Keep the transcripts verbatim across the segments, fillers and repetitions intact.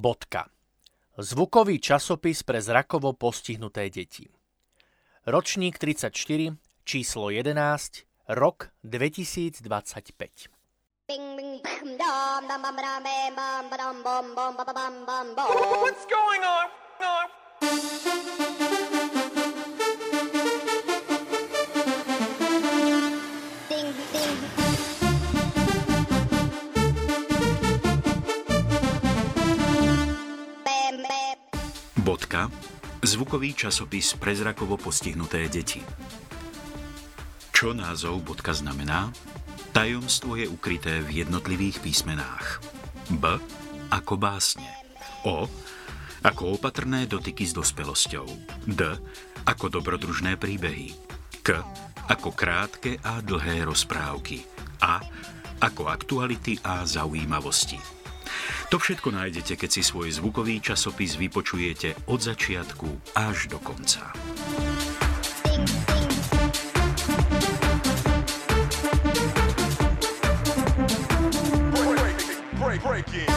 Bodka. Zvukový časopis pre zrakovo postihnuté deti. Ročník tridsaťštyri, číslo jedenásť, rok dvetisícdvadsaťpäť. What's going on? Bodka. Zvukový časopis pre zrakovo postihnuté deti. Čo názov bodka znamená? Tajomstvo je ukryté v jednotlivých písmenách. B ako básne. O ako opatrné dotyky s dospelosťou. D ako dobrodružné príbehy. K ako krátke a dlhé rozprávky. A ako aktuality a zaujímavosti. To všetko nájdete, keď si svoj zvukový časopis vypočujete od začiatku až do konca. Break, break, break it.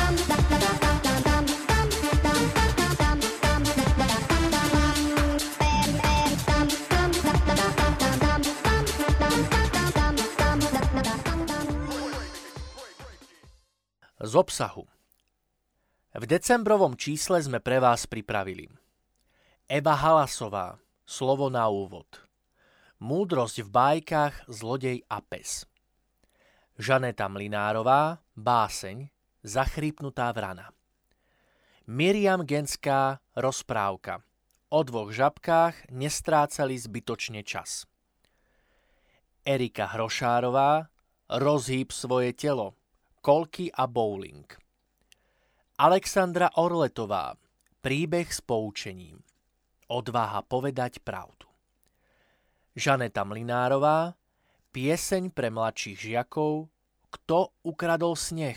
Z obsahu. V decembrovom čísle sme pre vás pripravili Eva Halasová, slovo na úvod. Múdrosť v bájkach, zlodej a pes. Žaneta Mlynárová, báseň, Zachrípnutá vrana. Miriam Genská, rozprávka. O dvoch žabkách nestrácali zbytočne čas. Erika Hrošárová, Rozhýb svoje telo. Kolky a bowling. Alexandra Orletová, príbeh s poučením. Odvaha povedať pravdu. Žaneta Mlynárová, pieseň pre mladších žiakov. Kto ukradol sneh?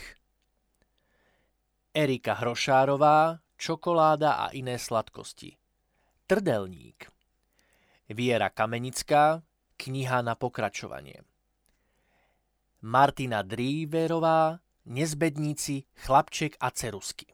Erika Hrošárová, čokoláda a iné sladkosti. Trdelník. Viera Kamenická, kniha na pokračovanie. Martina Dríverová, Nezbedníci, chlapček a ceruzky.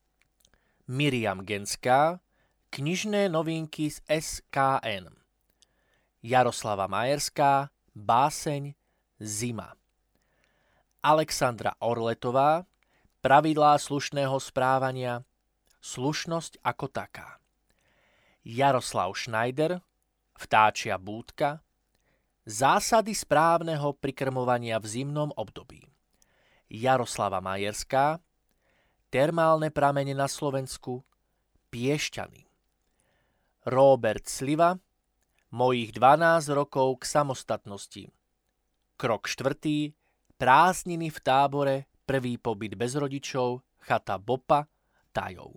Miriam Genská, knižné novinky z es ká en. Jaroslava Majerská, báseň Zima. Alexandra Orletová, pravidlá slušného správania, slušnosť ako taká. Jaroslav Schneider, vtáčia búdka, zásady správneho prikrmovania v zimnom období. Jaroslava Majerská, termálne pramene na Slovensku, Piešťany. Róbert Sliva, mojich dvanásť rokov k samostatnosti. Krok štvrtý, prázdniny v tábore, prvý pobyt bez rodičov, chata Bopa, Tajov.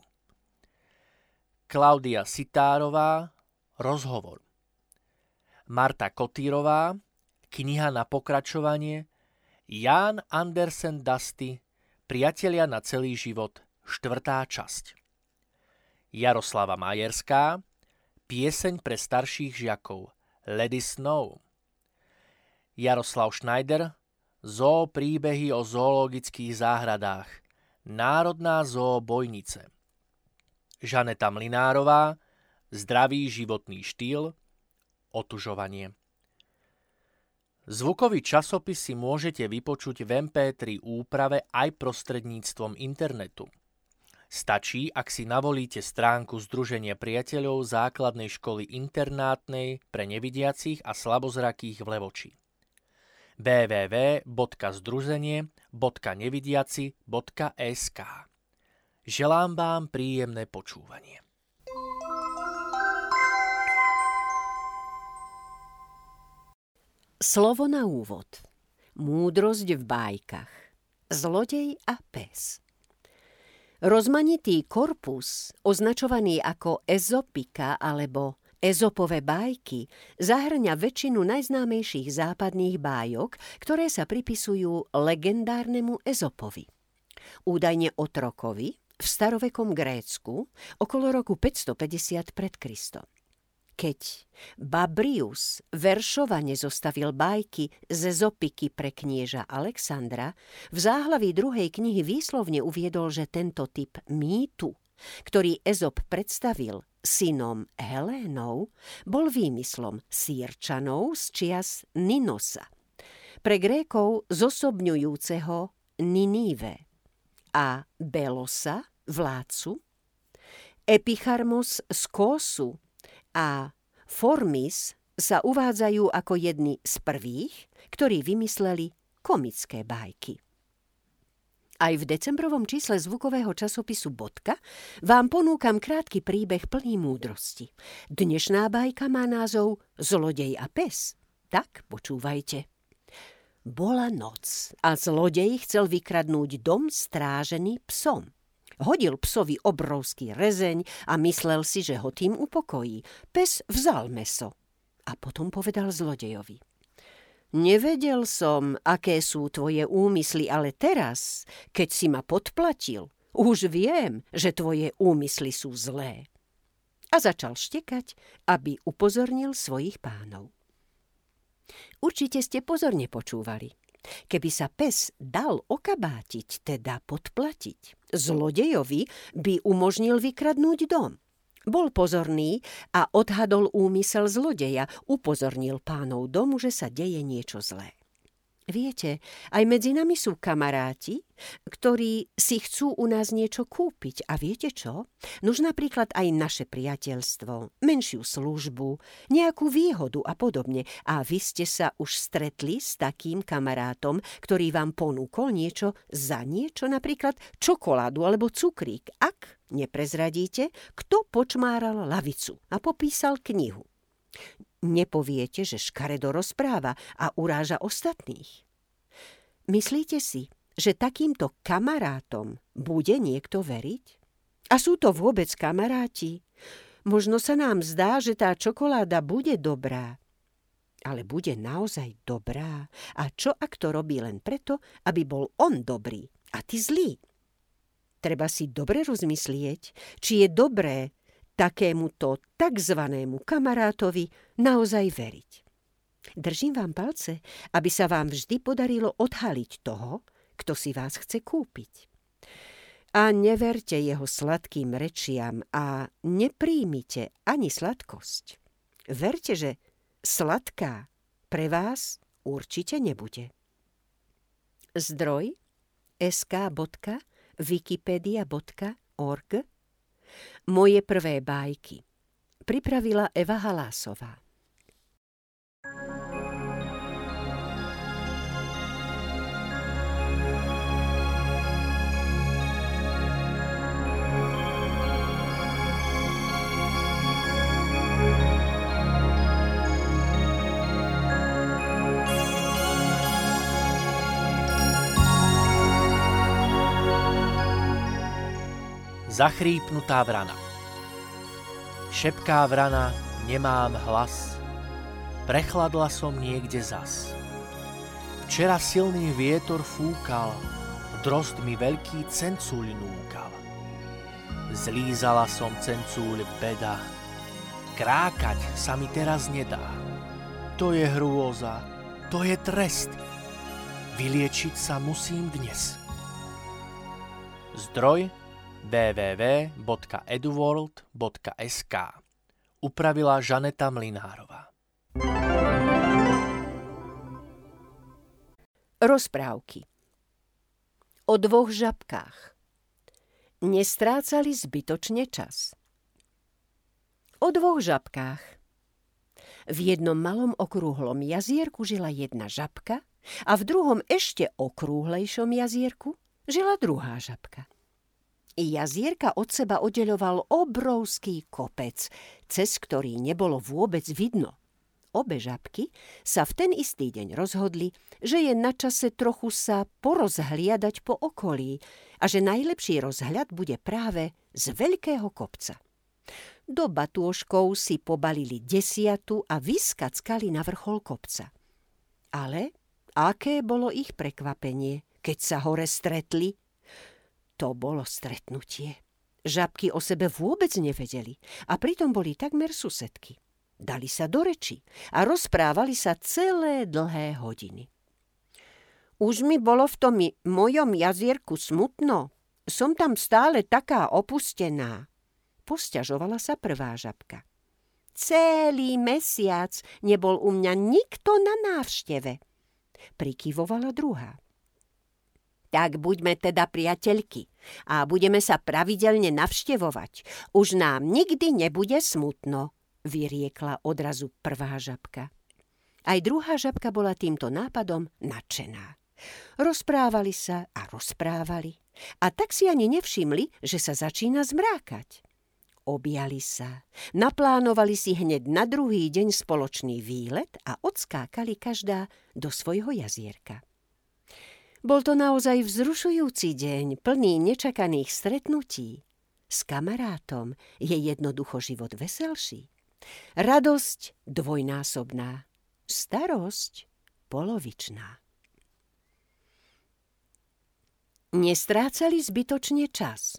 Klaudia Sitárová, rozhovor. Marta Kotýrová, kniha na pokračovanie, Jan Andersen Dusty, priatelia na celý život, štvrtá časť. Jaroslava Majerská, pieseň pre starších žiakov, Let It Snow. Jaroslav Schneider, zoo príbehy o zoologických záhradách, Národná zoo Bojnice. Žaneta Mlynárová, zdravý životný štýl, otužovanie. Zvukový časopis si môžete vypočuť v em pé tri úprave aj prostredníctvom internetu. Stačí, ak si navolíte stránku Združenia priateľov základnej školy internátnej pre nevidiacich a slabozrakých v Levoči. w w w bodka združenie bodka nevidiaci bodka es ká. Želám vám príjemné počúvanie. Slovo na úvod. Múdrosť v bájkach. Zlodej a pes. Rozmanitý korpus, označovaný ako Ezopika alebo Ezopové bájky, zahŕňa väčšinu najznámejších západných bájok, ktoré sa pripisujú legendárnemu Ezopovi. Údajne otrokovi v starovekom Grécku okolo roku päťstopäťdesiat pred Kristom. Keď Babrius veršovane zostavil bajky z Ezopiky pre knieža Alexandra, v záhlaví druhej knihy výslovne uviedol, že tento typ mýtu, ktorý Ezop predstavil synom Helénov, bol výmyslom Sýrčanov z čias Ninosa, pre Grékov zosobňujúceho Niníve, a Belosa, vládcu, Epicharmos z Kósu a Formis sa uvádzajú ako jedni z prvých, ktorí vymysleli komické bajky. Aj v decembrovom čísle zvukového časopisu Bodka vám ponúkam krátky príbeh plný múdrosti. Dnešná bajka má názov Zlodej a pes. Tak počúvajte. Bola noc a zlodej chcel vykradnúť dom strážený psom. Hodil psovi obrovský rezeň a myslel si, že ho tým upokojí. Pes vzal mäso a potom povedal zlodejovi: Nevedel som, aké sú tvoje úmysly, ale teraz, keď si ma podplatil, už viem, že tvoje úmysly sú zlé. A začal štekať, aby upozornil svojich pánov. Určite ste pozorne počúvali. Keby sa pes dal okabátiť, teda podplatiť, zlodejovi by umožnil vykradnúť dom. Bol pozorný a odhadol úmysel zlodeja, upozornil pánov domu, že sa deje niečo zlé. Viete, aj medzi nami sú kamaráti, ktorí si chcú u nás niečo kúpiť. A viete čo? Nuž napríklad aj naše priateľstvo, menšiu službu, nejakú výhodu a podobne. A vy ste sa už stretli s takým kamarátom, ktorý vám ponúkol niečo za niečo, napríklad čokoládu alebo cukrík, ak neprezradíte, kto počmáral lavicu a popísal knihu. Nepoviete, že škaredo rozpráva a uráža ostatných. Myslíte si, že takýmto kamarátom bude niekto veriť? A sú to vôbec kamaráti? Možno sa nám zdá, že tá čokoláda bude dobrá. Ale bude naozaj dobrá? A čo ak to robí len preto, aby bol on dobrý a ty zlý? Treba si dobre rozmyslieť, či je dobré takémuto takzvanému kamarátovi naozaj veriť. Držím vám palce, aby sa vám vždy podarilo odhaliť toho, kto si vás chce kúpiť. A neverte jeho sladkým rečiam a nepríjmite ani sladkosť. Verte, že sladká pre vás určite nebude. Zdroj es ká bodka wikipedia bodka org. Moje prvé bajky. Pripravila Eva Halásová. Zachrípnutá vrana. Šepká vrana, nemám hlas, prechladla som niekde zas. Včera silný vietor fúkal, drozd mi veľký cencúľ núkal. Zlízala som cencúľ beda, krákať sa mi teraz nedá. To je hrôza, to je trest, vyliečiť sa musím dnes. Zdroj w w w bodka eduworld bodka es ká. Upravila Žaneta Mlynárová. Rozprávky o dvoch žabkách. Nestrácali zbytočne čas. O dvoch žabkách. V jednom malom okrúhlom jazierku žila jedna žabka a v druhom ešte okrúhlejšom jazierku žila druhá žabka. Jazierka od seba oddeľoval obrovský kopec, cez ktorý nebolo vôbec vidno. Obe žabky sa v ten istý deň rozhodli, že je na čase trochu sa porozhliadať po okolí a že najlepší rozhľad bude práve z veľkého kopca. Do batôžkov si pobalili desiatu a vyskackali na vrchol kopca. Ale aké bolo ich prekvapenie, keď sa hore stretli? To bolo stretnutie. Žabky o sebe vôbec nevedeli a pritom boli takmer susedky. Dali sa do reči a rozprávali sa celé dlhé hodiny. Už mi bolo v tom mojom jazierku smutno. Som tam stále taká opustená. Posťažovala sa prvá žabka. Celý mesiac nebol u mňa nikto na návšteve. Prikyvovala druhá. Tak buďme teda priateľky a budeme sa pravidelne navštevovať. Už nám nikdy nebude smutno, vyriekla odrazu prvá žabka. Aj druhá žabka bola týmto nápadom nadšená. Rozprávali sa a rozprávali a tak si ani nevšimli, že sa začína zmrákať. Objali sa, naplánovali si hneď na druhý deň spoločný výlet a odskákali každá do svojho jazierka. Bol to naozaj vzrušujúci deň, plný nečakaných stretnutí. S kamarátom je jednoducho život veselší. Radosť dvojnásobná, starosť polovičná. Nestrácali zbytočne čas.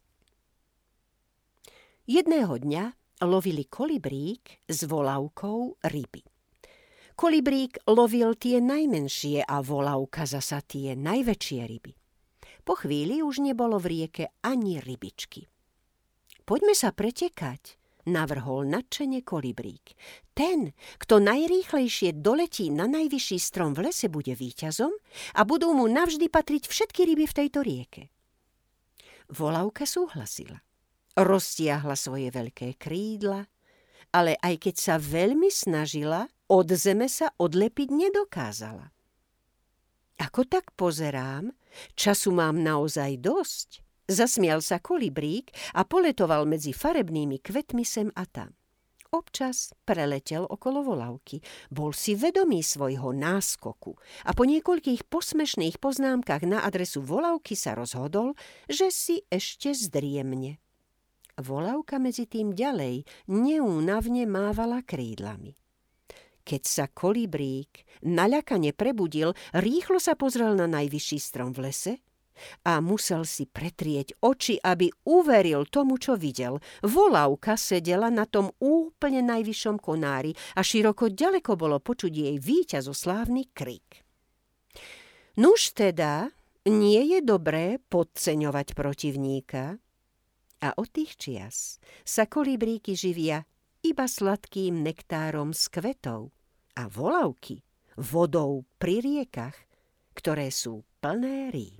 Jedného dňa lovili kolibrík s volavkou ryby. Kolibrík lovil tie najmenšie a volavka zasa tie najväčšie ryby. Po chvíli už nebolo v rieke ani rybičky. Poďme sa pretekať, navrhol nadšene kolibrík. Ten, kto najrýchlejšie doletí na najvyšší strom v lese, bude víťazom a budú mu navždy patriť všetky ryby v tejto rieke. Volavka súhlasila. Roztiahla svoje veľké krídla, ale aj keď sa veľmi snažila, od zeme sa odlepiť nedokázala. Ako tak pozerám, času mám naozaj dosť. Zasmial sa kolibrík a poletoval medzi farebnými kvetmi sem a tam. Občas preletel okolo volavky, bol si vedomý svojho náskoku a po niekoľkých posmešných poznámkach na adresu volavky sa rozhodol, že si ešte zdriemne. Volavka medzi tým ďalej neúnavne mávala krídlami. Keď sa kolibrík naľakane prebudil, rýchlo sa pozrel na najvyšší strom v lese a musel si pretrieť oči, aby uveril tomu, čo videl. Volavka sedela na tom úplne najvyššom konári a široko ďaleko bolo počuť jej víťazoslávny krik. Nuž teda, nie je dobré podceňovať protivníka. A od tých čias sa kolibríky živia iba sladkým nektárom z kvetov a volavky vodou pri riekach, ktoré sú plné rýb.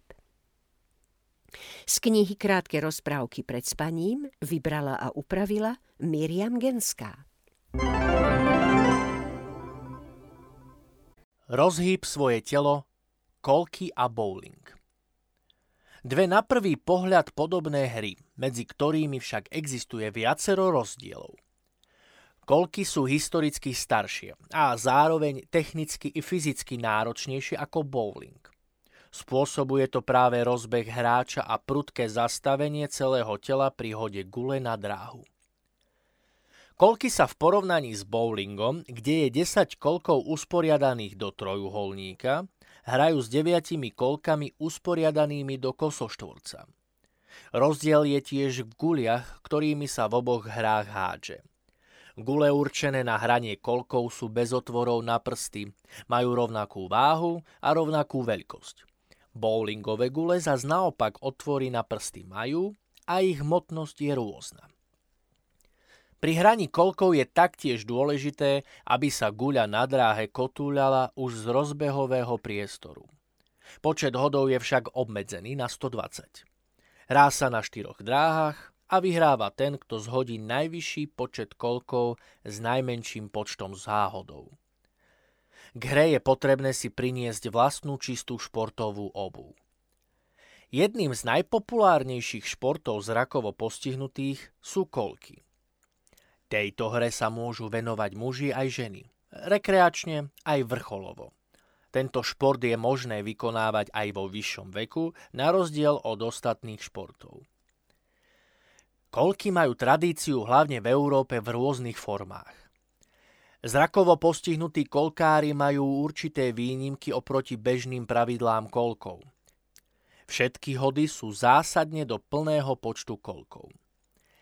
Z knihy Krátke rozprávky pred spaním vybrala a upravila Miriam Genská. Rozhýb svoje telo, kolky a bowling. Dve na prvý pohľad podobné hry, medzi ktorými však existuje viacero rozdielov. Kolky sú historicky staršie a zároveň technicky i fyzicky náročnejšie ako bowling. Spôsobuje to práve rozbeh hráča a prudké zastavenie celého tela pri hode gule na dráhu. Kolky sa v porovnaní s bowlingom, kde je desať kolkov usporiadaných do trojuholníka, hrajú s deviatimi kolkami usporiadanými do kosoštvorca. Rozdiel je tiež v guliach, ktorými sa v oboch hrách hádže. Gule určené na hranie kolkov sú bez otvorov na prsty, majú rovnakú váhu a rovnakú veľkosť. Bowlingové gule zas naopak otvory na prsty majú a ich hmotnosť je rôzna. Pri hraní kolkov je taktiež dôležité, aby sa guľa na dráhe kotúľala už z rozbehového priestoru. Počet hodov je však obmedzený na stodvadsať. Hrá sa na štyroch dráhach a vyhráva ten, kto zhodí najvyšší počet kolkov s najmenším počtom záhodov. K hre je potrebné si priniesť vlastnú čistú športovú obuv. Jedným z najpopulárnejších športov zrakovo postihnutých sú kolky. Tejto hre sa môžu venovať muži aj ženy, rekreačne aj vrcholovo. Tento šport je možné vykonávať aj vo vyššom veku, na rozdiel od ostatných športov. Kolky majú tradíciu hlavne v Európe v rôznych formách. Zrakovo postihnutí kolkári majú určité výnimky oproti bežným pravidlám kolkov. Všetky hody sú zásadne do plného počtu kolkov.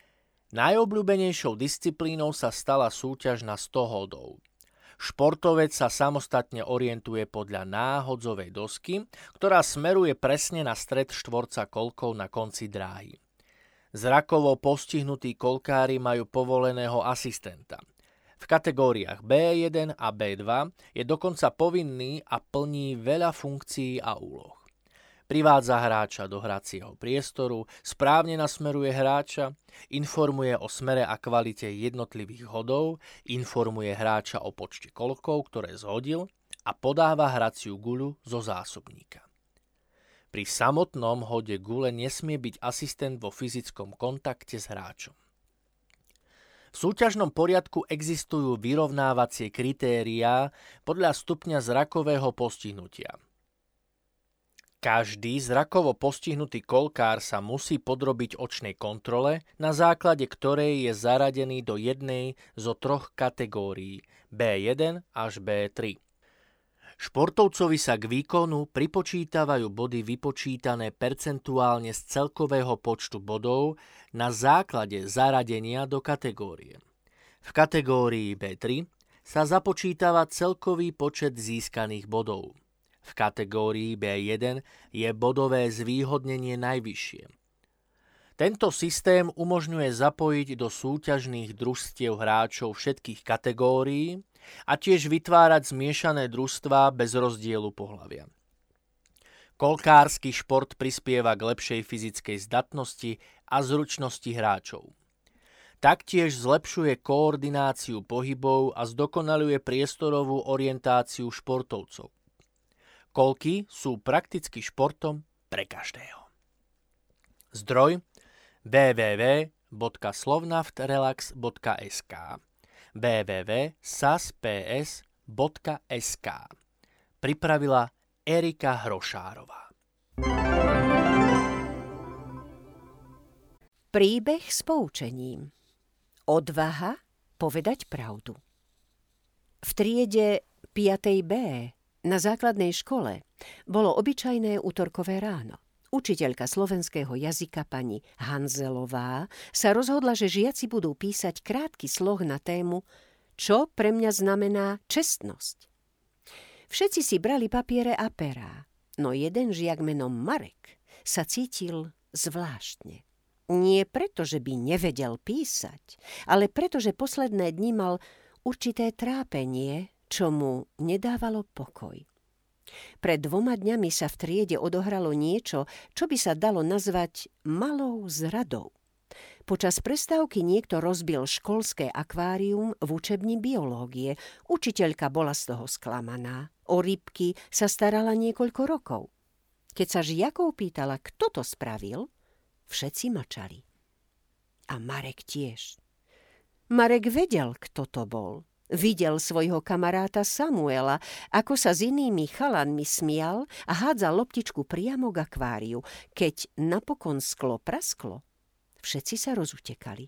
Najobľúbenejšou disciplínou sa stala súťaž na sto hodov. Športovec sa samostatne orientuje podľa náhodzovej dosky, ktorá smeruje presne na stred štvorca koľkov na konci dráhy. Zrakovo postihnutí koľkári majú povoleného asistenta. V kategóriách bé jeden a bé dva je dokonca povinný a plní veľa funkcií a úloh. Privádza hráča do hracieho priestoru, správne nasmeruje hráča, informuje o smere a kvalite jednotlivých hodov, informuje hráča o počte koľkov, ktoré zhodil a podáva hraciu guľu zo zásobníka. Pri samotnom hode gule nesmie byť asistent vo fyzickom kontakte s hráčom. V súťažnom poriadku existujú vyrovnávacie kritériá podľa stupňa zrakového postihnutia. Každý zrakovo postihnutý koľkár sa musí podrobiť očnej kontrole, na základe ktorej je zaradený do jednej zo troch kategórií bé jeden až bé tri. Športovcovi sa k výkonu pripočítavajú body vypočítané percentuálne z celkového počtu bodov na základe zaradenia do kategórie. V kategórii bé tri sa započítava celkový počet získaných bodov. V kategórii bé jeden je bodové zvýhodnenie najvyššie. Tento systém umožňuje zapojiť do súťažných družstiev hráčov všetkých kategórií a tiež vytvárať zmiešané družstvá bez rozdielu pohlavia. Koľkársky šport prispieva k lepšej fyzickej zdatnosti a zručnosti hráčov. Taktiež zlepšuje koordináciu pohybov a zdokonaľuje priestorovú orientáciu športovcov. Koľky sú prakticky športom pre každého. Zdroj w w w bodka slovnaftrelax bodka es ká w w w bodka sasps bodka es ká Pripravila Erika Hrošárová. Príbeh s poučením. Odvaha povedať pravdu. V triede piatej bé na základnej škole bolo obyčajné utorkové ráno. Učiteľka slovenského jazyka pani Hanzelová sa rozhodla, že žiaci budú písať krátky sloh na tému Čo pre mňa znamená čestnosť. Všetci si brali papiere a perá, no jeden žiak menom Marek sa cítil zvláštne. Nie preto, že by nevedel písať, ale preto, že posledné dni mal určité trápenie, čo mu nedávalo pokoj. Pred dvoma dňami sa v triede odohralo niečo, čo by sa dalo nazvať malou zradou. Počas prestávky niekto rozbil školské akvárium v učebni biológie. Učiteľka bola z toho sklamaná. O rybky sa starala niekoľko rokov. Keď sa žiakov pýtala, kto to spravil, všetci mlčali. A Marek tiež. Marek vedel, kto to bol. Videl svojho kamaráta Samuela, ako sa s inými chalanmi smial a hádzal loptičku priamo k akváriu. Keď napokon sklo prasklo, všetci sa rozutekali.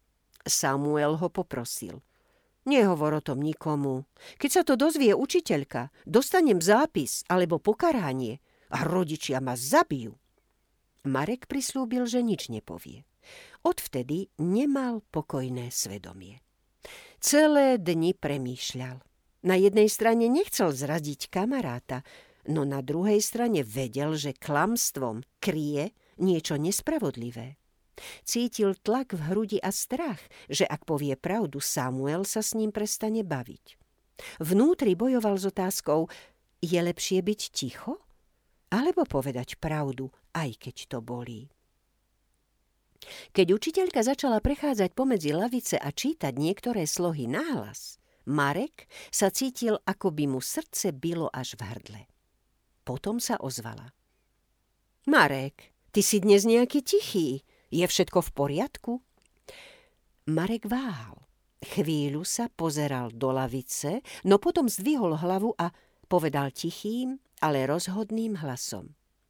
Samuel ho poprosil. Nehovor o tom nikomu. Keď sa to dozvie učiteľka, dostanem zápis alebo pokarhanie a rodičia ma zabijú. Marek prislúbil, že nič nepovie. Odvtedy nemal pokojné svedomie. Celé dni premýšľal. Na jednej strane nechcel zradiť kamaráta, no na druhej strane vedel, že klamstvom kryje niečo nespravodlivé. Cítil tlak v hrudi a strach, že ak povie pravdu, Samuel sa s ním prestane baviť. Vnútri bojoval s otázkou, je lepšie byť ticho? Alebo povedať pravdu, aj keď to bolí? Keď učiteľka začala prechádzať pomedzi lavice a čítať niektoré slohy nahlas, Marek sa cítil, ako by mu srdce bilo až v hrdle. Potom sa ozvala. Marek, ty si dnes nejaký tichý. Je všetko v poriadku? Marek váhal. Chvíľu sa pozeral do lavice, no potom zdvihol hlavu a povedal tichým, ale rozhodným hlasom.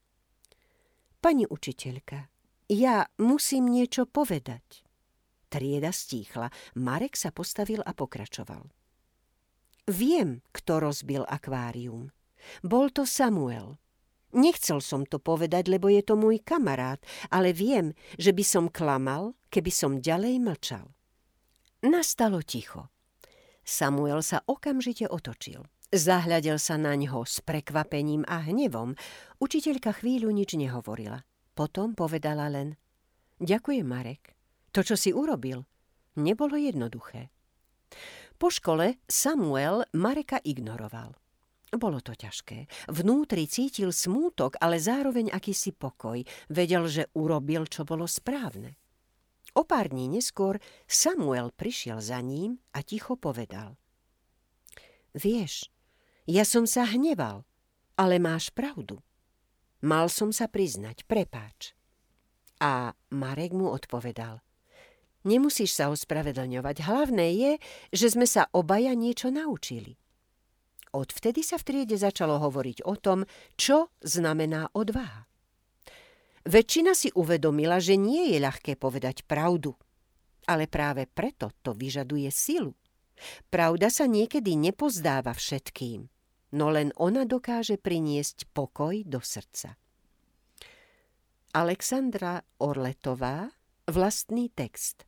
Pani učiteľka, ja musím niečo povedať. Trieda stíchla. Marek sa postavil a pokračoval. Viem, kto rozbil akvárium. Bol to Samuel. Nechcel som to povedať, lebo je to môj kamarát, ale viem, že by som klamal, keby som ďalej mlčal. Nastalo ticho. Samuel sa okamžite otočil. Zahľadel sa na ňo s prekvapením a hnevom. Učiteľka chvíľu nič nehovorila. Potom povedala len: Ďakujem, Marek. To, čo si urobil, nebolo jednoduché. Po škole Samuel Mareka ignoroval. Bolo to ťažké. Vnútri cítil smútok, ale zároveň akýsi pokoj. Vedel, že urobil, čo bolo správne. O pár dní neskôr Samuel prišiel za ním a ticho povedal: Vieš, ja som sa hneval, ale máš pravdu. Mal som sa priznať, prepáč. A Marek mu odpovedal: Nemusíš sa ospravedlňovať, hlavné je, že sme sa obaja niečo naučili. Odvtedy sa v triede začalo hovoriť o tom, čo znamená odvaha. Väčšina si uvedomila, že nie je ľahké povedať pravdu, ale práve preto to vyžaduje silu. Pravda sa niekedy nepozdáva všetkým, no len ona dokáže priniesť pokoj do srdca. Alexandra Orletová, vlastný text.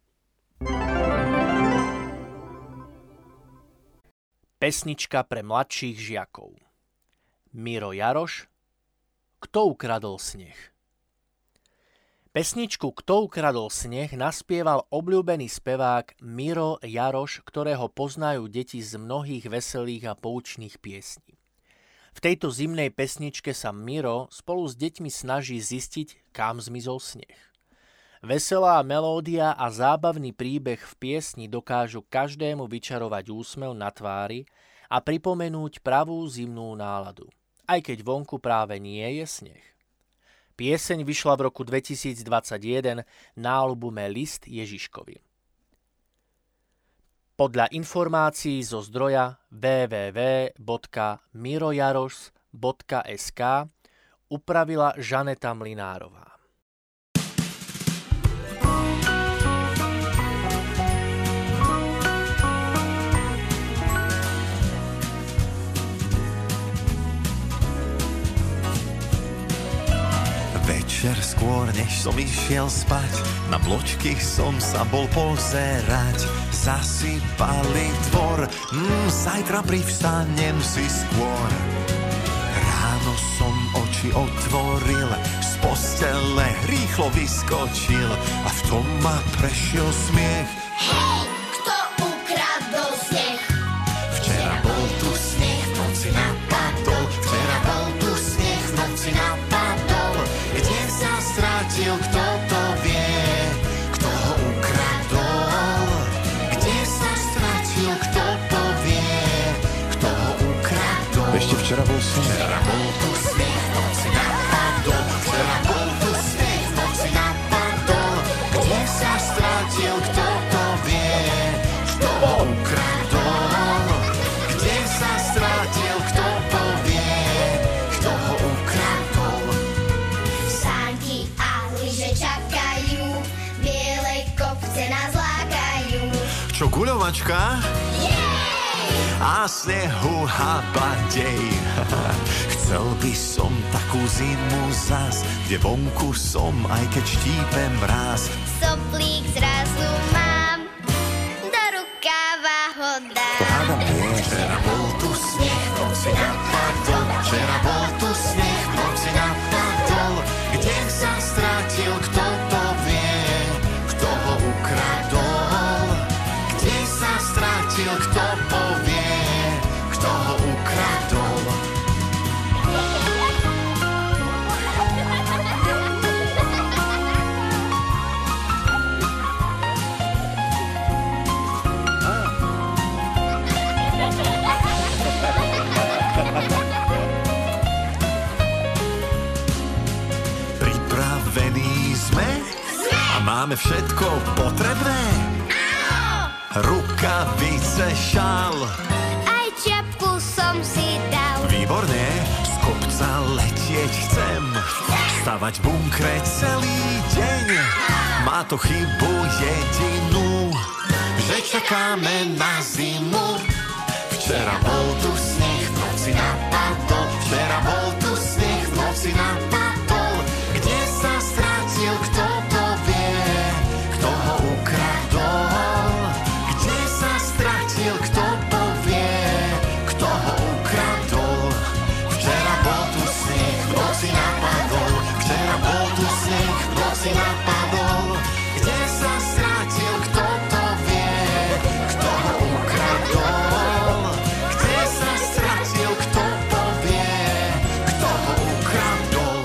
Pesnička pre mladších žiakov. Miro Jaroš, Kto ukradol sneh? Pesničku Kto ukradol sneh naspieval obľúbený spevák Miro Jaroš, ktorého poznajú deti z mnohých veselých a poučných piesní. V tejto zimnej pesničke sa Miro spolu s deťmi snaží zistiť, kam zmizol sneh. Veselá melódia a zábavný príbeh v piesni dokážu každému vyčarovať úsmev na tvári a pripomenúť pravú zimnú náladu, aj keď vonku práve nie je sneh. Pieseň vyšla v roku dvetisícdvadsaťjeden na albume List Ježiškovi. Podľa informácií zo zdroja w w w bodka mirojaroš bodka es ká upravila Žaneta Mlynárová. Večer skôr, než som išiel spať, na bločky som sa bol pozerať. Zasypali dvor, mm, zajtra privstanem si skôr. Ráno som oči otvoril, z postele rýchlo vyskočil a v tom ma prešiel smiech. Hej, kto ukradol sneh? Včera bol tu sneh, v noci napadol. Včera bol tu sneh, v noci napadol. Kde sa strátil, kto to vie? Kto ho ukradol? Kde sa strátil, kto to vie? Kto ho ukradol? Ešte včera bol sneh. Včera bol tu sneh, v noci napadol. Včera bol tu sneh, v noci napadol. Kde sa strátil, kto to vie? Kto ho ukradol? Kde sa strátil, kto to vie? Kto ho ukradol? Sánky a lyže čakajú, bielej kopce nás lákajú. Čo, guľovačka? A snehu habadej. Chcel by som takú zimu zas, kde vonku som, aj keď štípe mráz. Soplík zrazu mám, do rukáva ho dám. Hádam nie. Včera bol tu sneh, v noci napadol. Včera bol tu sneh, v noci napadol. Kde sa strátil, kto to vie? Kto ho ukradol? Kde sa strátil, kto povie? Kto ho ukradol? Pripravení sme? A máme všetko potrebné? Rukavice, šal. Aj čiapku som si dal. Výborne, z kopca letieť chcem. Stavať bunkre celý deň. Má to chybu jedinú, že čakáme na zimu. Včera bol tu sneh, v noci napadol. Včera bol tu sneh, v noci noci napadol, kde sa stratil, kto to vie, kto ho ukradol. Kde sa stratil, kto to vie, kto ho ukradol. Včera bol tu sneh, v noci napadol, včera bol tu sneh, v noci napadol. Kde sa stratil, kto to vie, kto ho ukradol. Kde sa stratil, kto to vie, kto ho ukradol.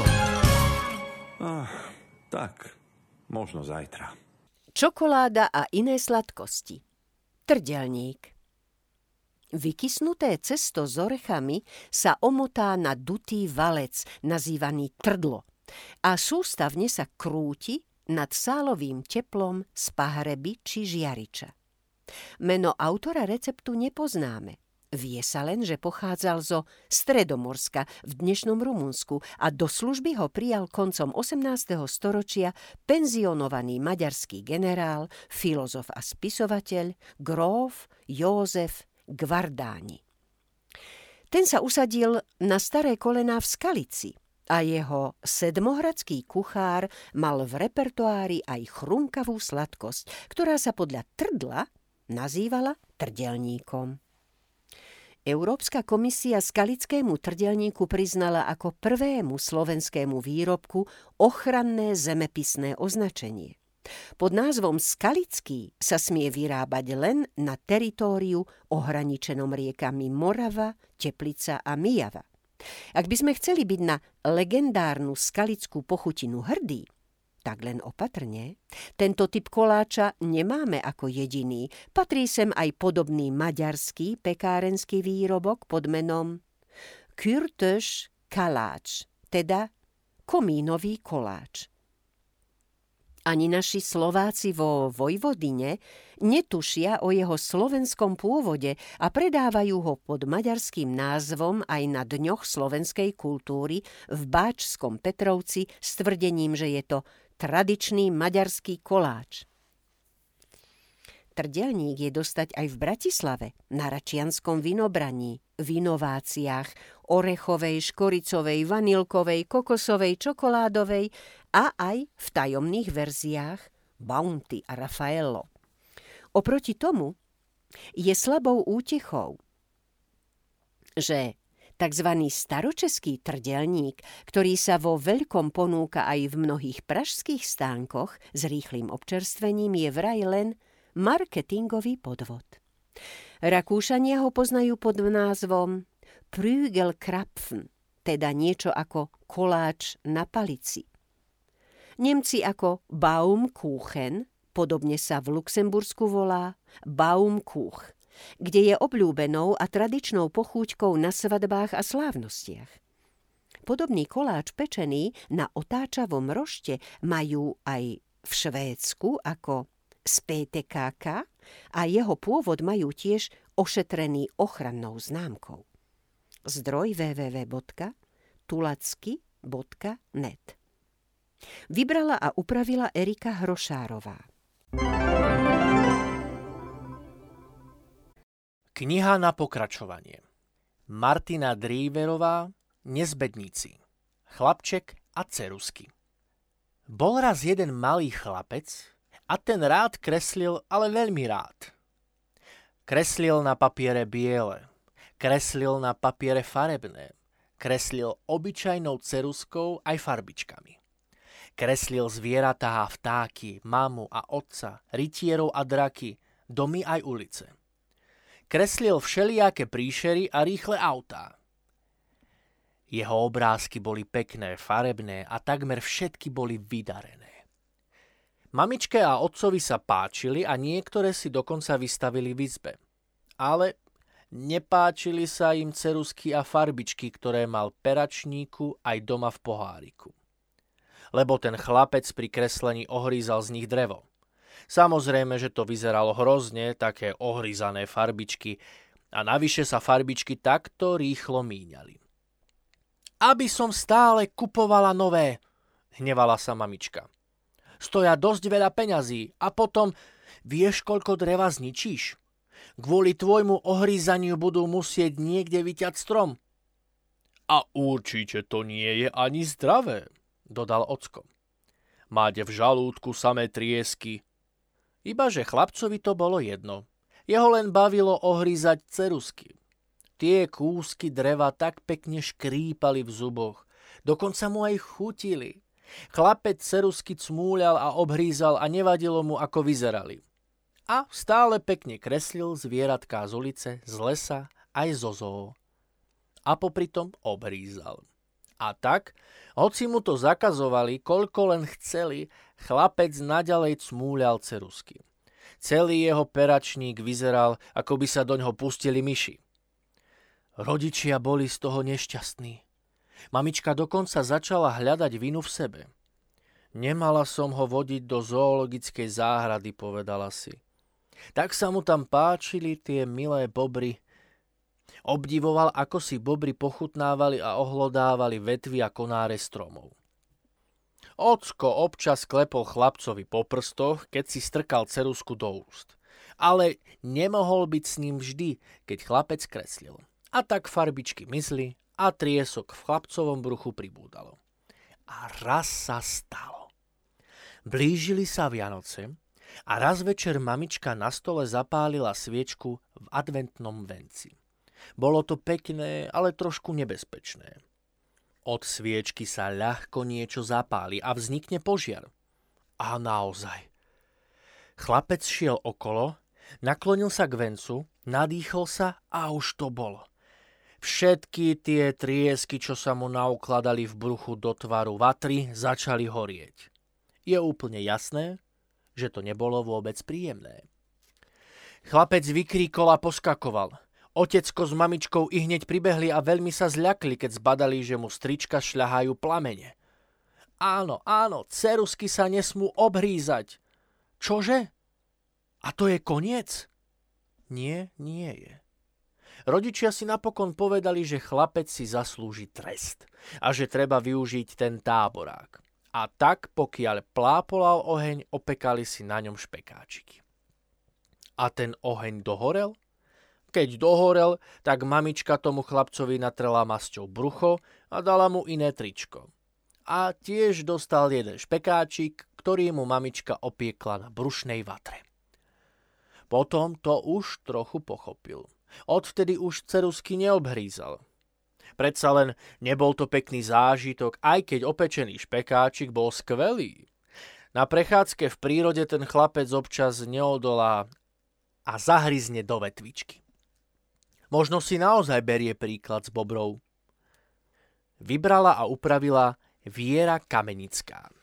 Ah, tak, možno zajtra. Čokoláda a iné sladkosti. Trdelník. Vykysnuté cesto s orechami sa omotá na dutý valec, nazývaný trdlo, a sústavne sa krúti nad sálovým teplom z pahreby či žiariča. Meno autora receptu nepoznáme. Vie sa len, že pochádzal zo Stredomorska v dnešnom Rumunsku a do služby ho prijal koncom osemnásteho storočia penzionovaný maďarský generál, filozof a spisovateľ gróf Józef Gvardáni. Ten sa usadil na staré kolená v Skalici a jeho sedmohradský kuchár mal v repertoári aj chrumkavú sladkosť, ktorá sa podľa trdla nazývala trdelníkom. Európska komisia skalickému trdelníku priznala ako prvému slovenskému výrobku ochranné zemepisné označenie. Pod názvom skalický sa smie vyrábať len na teritóriu ohraničenom riekami Morava, Teplica a Myjava. Ak by sme chceli byť na legendárnu skalickú pochutinu hrdí, tak len opatrne. Tento typ koláča nemáme ako jediný. Patrí sem aj podobný maďarský pekárenský výrobok pod menom Kürtös kaláč, teda komínový koláč. Ani naši Slováci vo Vojvodine netušia o jeho slovenskom pôvode a predávajú ho pod maďarským názvom aj na dňoch slovenskej kultúry v Báčskom Petrovci s tvrdením, že je to tradičný maďarský koláč. Trdelník je dostať aj v Bratislave, na Račianskom vinobraní, v inováciách, orechovej, škoricovej, vanilkovej, kokosovej, čokoládovej a aj v tajomných verziách Bounty a Raffaello. Oproti tomu je slabou útechou, že takzvaný staročeský trdelník, ktorý sa vo veľkom ponúka aj v mnohých pražských stánkoch s rýchlym občerstvením, je vraj len marketingový podvod. Rakúšania ho poznajú pod názvom Prügelkrapfen, teda niečo ako koláč na palici. Nemci ako Baumkuchen, podobne sa v Luxembursku volá Baumkuch, kde je obľúbenou a tradičnou pochúťkou na svadbách a slávnostiach. Podobný koláč pečený na otáčavom rošte majú aj v Švédsku ako spétekáka a jeho pôvod majú tiež ošetrený ochrannou známkou. Zdroj w w w bodka tulacky bodka net. Vybrala a upravila Erika Hrošárová. Kniha na pokračovanie. Martina Dríverová, Nezbedníci. Chlapček a ceruzky. Bol raz jeden malý chlapec a ten rád kreslil, ale veľmi rád. Kreslil na papiere biele, kreslil na papiere farebné, kreslil obyčajnou ceruzkou aj farbičkami. Kreslil zvieratá a vtáky, mamu a otca, rytierov a draky, domy aj ulice. Kreslil všelijaké príšery a rýchle autá. Jeho obrázky boli pekné, farebné a takmer všetky boli vydarené. Mamičke a otcovi sa páčili a niektoré si dokonca vystavili v izbe. Ale nepáčili sa im ceruzky a farbičky, ktoré mal v peračníku aj doma v poháriku. Lebo ten chlapec pri kreslení ohrízal z nich drevo. Samozrejme, že to vyzeralo hrozne, také ohryzané farbičky, a navyše sa farbičky takto rýchlo míňali. Aby som stále kupovala nové, hnevala sa mamička. Stoja dosť veľa peňazí a potom vieš, koľko dreva zničíš? Kvôli tvojmu ohrízaniu budú musieť niekde vyťať strom. A určite to nie je ani zdravé, dodal ocko. Máte v žalúdku samé triesky. Ibaže chlapcovi to bolo jedno. Jeho len bavilo ohrízať ceruzky. Tie kúsky dreva tak pekne škrípali v zuboch. Dokonca mu aj chutili. Chlapec ceruzky cmúľal a obhrízal a nevadilo mu, ako vyzerali. A stále pekne kreslil zvieratká z ulice, z lesa, aj zo zoo. A popritom obhrízal. A tak, hoci mu to zakazovali, koľko len chceli, chlapec naďalej cmúľal ceruzky. Celý jeho peračník vyzeral, ako by sa doňho pustili myši. Rodičia boli z toho nešťastní. Mamička dokonca začala hľadať vinu v sebe. Nemala som ho vodiť do zoologickej záhrady, povedala si. Tak sa mu tam páčili tie milé bobry. Obdivoval, ako si bobry pochutnávali a ohlodávali vetvy a konáre stromov. Ocko občas klepol chlapcovi po prstoch, keď si strkal ceruzku do úst. Ale nemohol byť s ním vždy, keď chlapec kreslil. A tak farbičky mizli a triesok v chlapcovom bruchu pribúdalo. A raz sa stalo. Blížili sa Vianoce a raz večer mamička na stole zapálila sviečku v adventnom venci. Bolo to pekné, ale trošku nebezpečné. Od sviečky sa ľahko niečo zapáli a vznikne požiar. A naozaj. Chlapec šiel okolo, naklonil sa k vencu, nadýchol sa a už to bolo. Všetky tie triesky, čo sa mu naukladali v bruchu do tvaru vatry, začali horieť. Je úplne jasné, že to nebolo vôbec príjemné. Chlapec vykríkol a poskakoval. Otecko s mamičkou i hneď pribehli a veľmi sa zľakli, keď zbadali, že mu strička šľahajú plamene. Áno, áno, ceruzky sa nesmú obhrízať. Čože? A to je koniec? Nie, nie je. Rodičia si napokon povedali, že chlapec si zaslúži trest a že treba využiť ten táborák. A tak, pokiaľ plápolal oheň, opekali si na ňom špekáčiky. A ten oheň dohorel? Keď dohorel, tak mamička tomu chlapcovi natrela masťou brucho a dala mu iné tričko. A tiež dostal jeden špekáčik, ktorý mu mamička opiekla na brušnej vatre. Potom to už trochu pochopil. Odvtedy už ceruzky neobhrízal. Predsa len nebol to pekný zážitok, aj keď opečený špekáčik bol skvelý. Na prechádzke v prírode ten chlapec občas neodolá a zahryzne do vetvičky. Možno si naozaj berie príklad z bobrov. Vybrala a upravila Viera Kamenická.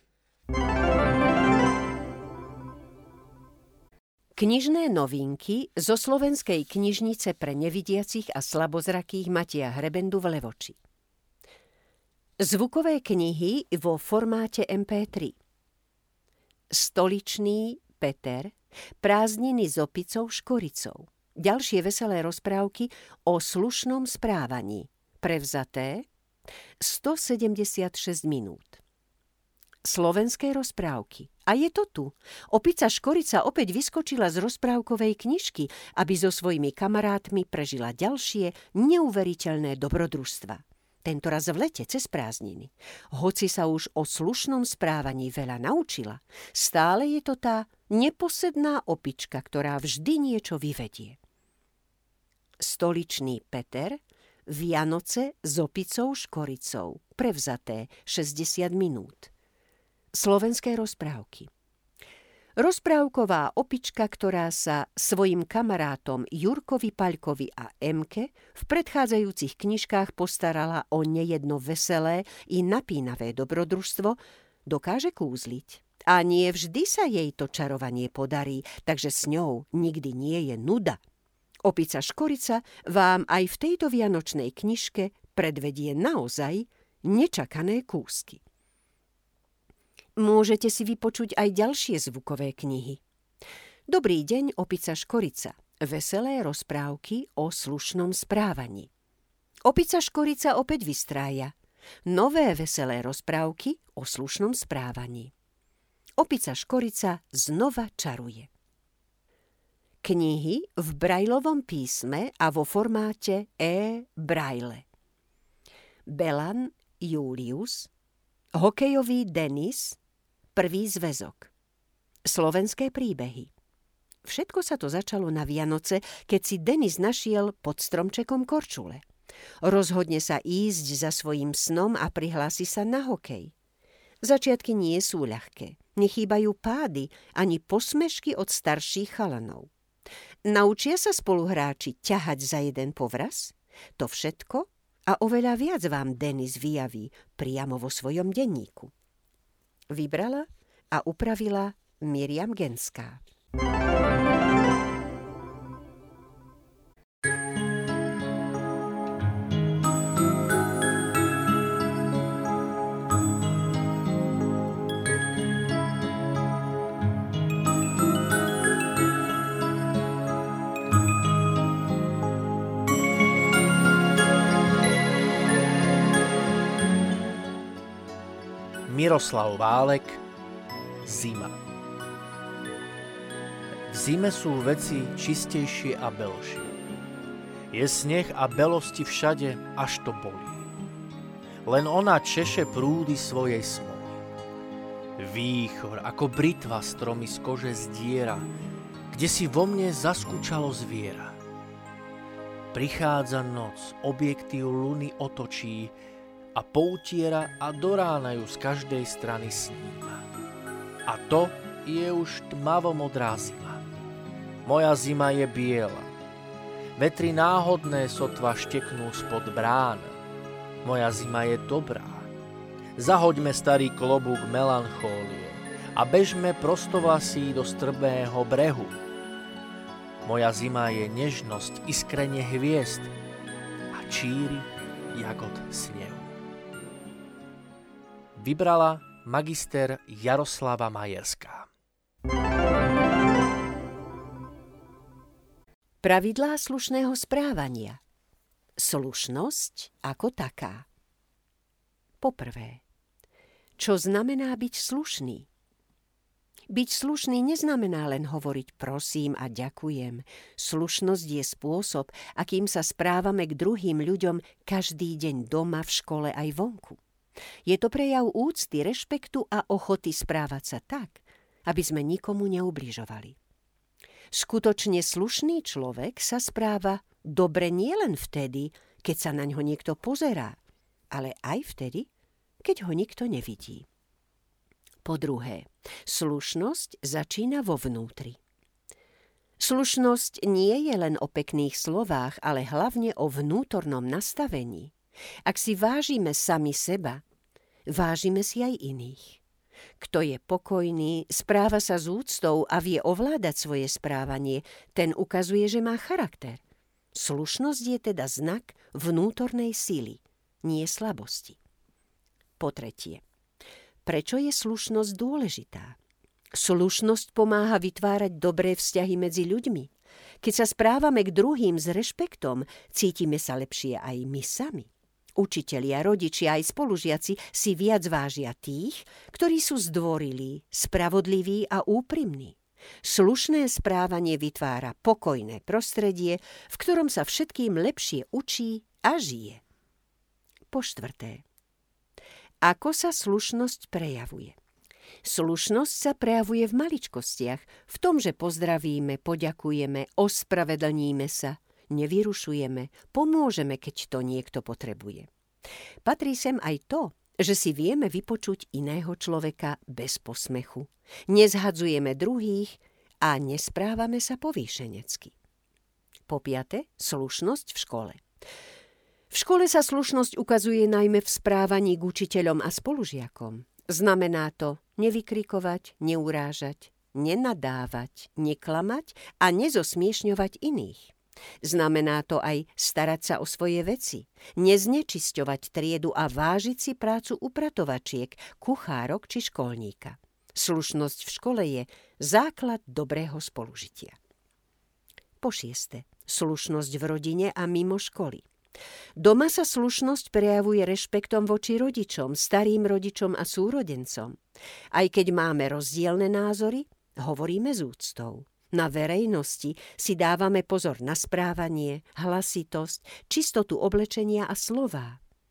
Knižné novinky zo Slovenskej knižnice pre nevidiacich a slabozrakých Mateja Hrebendu v Levoči. Zvukové knihy vo formáte em pé tri. Stoličný Peter, Prázdniny s opicou Škoricou. Ďalšie veselé rozprávky o slušnom správaní. Prevzaté stosedemdesiatšesť minút. Slovenské rozprávky. A je to tu. Opica Škorica opäť vyskočila z rozprávkovej knižky, aby so svojimi kamarátmi prežila ďalšie neuveriteľné dobrodružstva. Tentoraz v lete cez prázdniny. Hoci sa už o slušnom správaní veľa naučila, stále je to tá neposedná opička, ktorá vždy niečo vyvedie. Stoličný Peter, Vianoce s opicou Škoricou. Prevzaté šesťdesiat minút. Slovenské rozprávky. Rozprávková opička, ktorá sa svojim kamarátom Jurkovi, Paľkovi a Emke v predchádzajúcich knižkách postarala o nejedno veselé i napínavé dobrodružstvo, dokáže kúzliť. A nie vždy sa jej to čarovanie podarí, takže s ňou nikdy nie je nuda. Opica Škorica vám aj v tejto vianočnej knižke predvedie naozaj nečakané kúsky. Môžete si vypočuť aj ďalšie zvukové knihy. Dobrý deň, opica Škorica. Veselé rozprávky o slušnom správaní. Opica Škorica opäť vystrája. Nové veselé rozprávky o slušnom správaní. Opica Škorica znova čaruje. Knihy v brajlovom písme a vo formáte e-braille. Belan Julius, hokejový Denis, prvý zväzok. Slovenské príbehy. Všetko sa to začalo na Vianoce, keď si Denis našiel pod stromčekom korčule. Rozhodne sa ísť za svojím snom a prihlási sa na hokej. Začiatky nie sú ľahké. Nechýbajú pády ani posmešky od starších chalanov. Naučia sa spoluhráči ťahať za jeden povraz? To všetko a oveľa viac vám Denis vyjaví priamo vo svojom denníku. Vybrala a upravila Miriam Genská. Miroslav Válek, Zima. V zime sú veci čistejšie a belšie. Je sneh a belosti všade, až to bolí. Len ona češe prúdy svojej smoly. Výchor ako britva stromy z kože zdiera, kde si vo mne zaskúčalo zviera. Prichádza noc, objektív luny otočí, a poutiera a do rána ju z každej strany sníma. A to je už tmavo-modrá zima. Moja zima je biela. Vetry náhodné sotva šteknú spod brán. Moja zima je dobrá. Zahoďme starý klobúk melanchólie a bežme prostovlasí do strbného brehu. Moja zima je nežnosť, iskrenie hviezd a číry jagod snehu. Vybrala magister Jaroslava Majerská. Pravidlá slušného správania. Slušnosť ako taká. Poprvé, čo znamená byť slušný? Byť slušný neznamená len hovoriť prosím a ďakujem. Slušnosť je spôsob, akým sa správame k druhým ľuďom každý deň doma, v škole aj vonku. Je to prejav úcty, rešpektu a ochoty správať sa tak, aby sme nikomu neubližovali. Skutočne slušný človek sa správa dobre nielen vtedy, keď sa na ňo niekto pozerá, ale aj vtedy, keď ho nikto nevidí. Po druhé, slušnosť začína vo vnútri. Slušnosť nie je len o pekných slovách, ale hlavne o vnútornom nastavení. Ak si vážime sami seba, vážime si aj iných. Kto je pokojný, správa sa s úctou a vie ovládať svoje správanie, ten ukazuje, že má charakter. Slušnosť je teda znak vnútornej sily, nie slabosti. Po tretie, prečo je slušnosť dôležitá? Slušnosť pomáha vytvárať dobré vzťahy medzi ľuďmi. Keď sa správame k druhým s rešpektom, cítime sa lepšie aj my sami. Učitelia, rodičia aj spolužiaci si viac vážia tých, ktorí sú zdvorilí, spravodliví a úprimní. Slušné správanie vytvára pokojné prostredie, v ktorom sa všetkým lepšie učí a žije. Po štvrté, ako sa slušnosť prejavuje? Slušnosť sa prejavuje v maličkostiach, v tom, že pozdravíme, poďakujeme, ospravedlníme sa, nevyrušujeme, pomôžeme, keď to niekto potrebuje. Patrí sem aj to, že si vieme vypočuť iného človeka bez posmechu. Nezhadzujeme druhých a nesprávame sa povýšenecky. Po piate, slušnosť v škole. V škole sa slušnosť ukazuje najmä v správaní k učiteľom a spolužiakom. Znamená to nevykrikovať, neurážať, nenadávať, neklamať a nezosmiešňovať iných. Znamená to aj starať sa o svoje veci, neznečisťovať triedu a vážiť si prácu upratovačiek, kuchárok či školníka. Slušnosť v škole je základ dobrého spolužitia. Po šieste, slušnosť v rodine a mimo školy. Doma sa slušnosť prejavuje rešpektom voči rodičom, starým rodičom a súrodencom. Aj keď máme rozdielne názory, hovoríme s úctou. Na verejnosti si dávame pozor na správanie, hlasitosť, čistotu oblečenia a slová.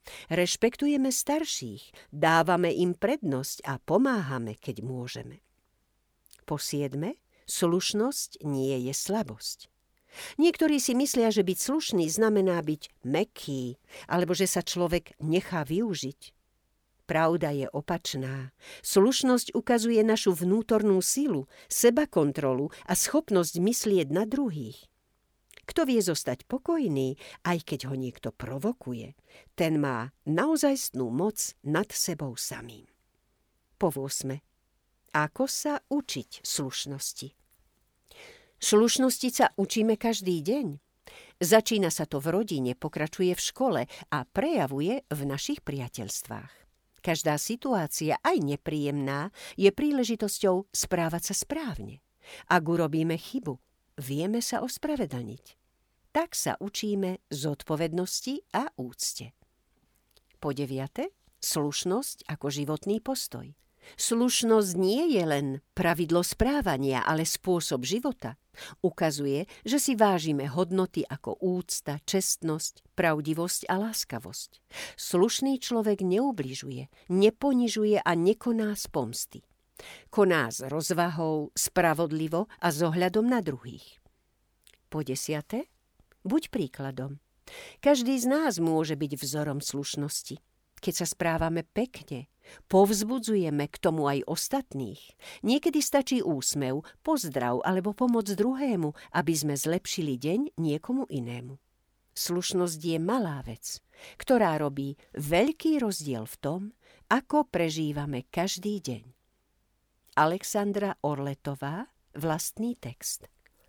Rešpektujeme starších, dávame im prednosť a pomáhame, keď môžeme. Po siedme, slušnosť nie je slabosť. Niektorí si myslia, že byť slušný znamená byť mäkký, alebo že sa človek nechá využiť. Pravda je opačná. Slušnosť ukazuje našu vnútornú silu, sebakontrolu a schopnosť myslieť na druhých. Kto vie zostať pokojný, aj keď ho niekto provokuje, ten má naozajstnú moc nad sebou samým. Po ôsme. Ako sa učiť slušnosti? Slušnosti sa učíme každý deň. Začína sa to v rodine, pokračuje v škole a prejavuje v našich priateľstvách. Každá situácia, aj nepríjemná, je príležitosťou správať sa správne. Ak urobíme chybu, vieme sa ospravedlniť. Tak sa učíme zodpovednosti a úcte. Po deviate, slušnosť ako životný postoj. Slušnosť nie je len pravidlo správania, ale spôsob života. Ukazuje, že si vážime hodnoty ako úcta, čestnosť, pravdivosť a láskavosť. Slušný človek neubližuje, neponižuje a nekoná z pomsty. Koná s rozvahou, spravodlivo a s ohľadom na druhých. Po desiate, buď príkladom. Každý z nás môže byť vzorom slušnosti. Keď sa správame pekne, povzbudzujeme k tomu aj ostatných. Niekedy stačí úsmev, pozdrav alebo pomoc druhému, aby sme zlepšili deň niekomu inému. Slušnosť je malá vec, ktorá robí veľký rozdiel v tom, ako prežívame každý deň. Alexandra Orletová, vlastný text.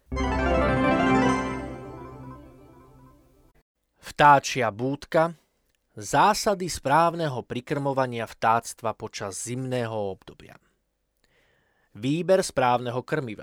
Vtáčia búdka. Zásady správneho prikrmovania vtáctva počas zimného obdobia. Výber správneho krmiva.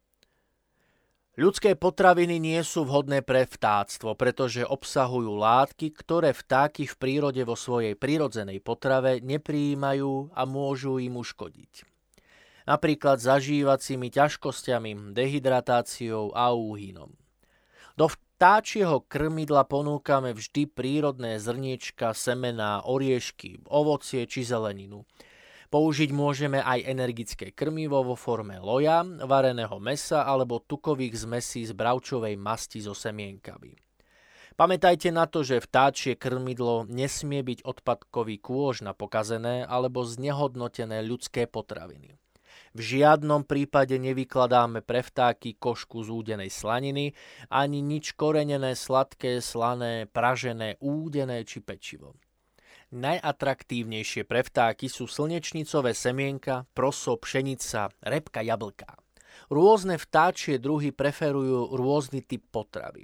Ľudské potraviny nie sú vhodné pre vtáctvo, pretože obsahujú látky, ktoré vtáky v prírode vo svojej prirodzenej potrave neprijímajú a môžu im uškodiť. Napríklad zažívacími ťažkosťami, dehydratáciou a úhynom. Do vtáčieho krmidla ponúkame vždy prírodné zrniečka, semená, oriešky, ovocie či zeleninu. Použiť môžeme aj energické krmivo vo forme loja, vareného mäsa alebo tukových zmesí z bravčovej masti so semienkami. Pamätajte na to, že vtáčie krmidlo nesmie byť odpadkový kôž na pokazené alebo znehodnotené ľudské potraviny. V žiadnom prípade nevykladáme pre vtáky košku z údenej slaniny, ani nič korenené, sladké, slané, pražené, údené či pečivo. Najatraktívnejšie pre vtáky sú slnečnicové semienka, proso, pšenica, repka, jablká. Rôzne vtáčie druhy preferujú rôzny typ potravy.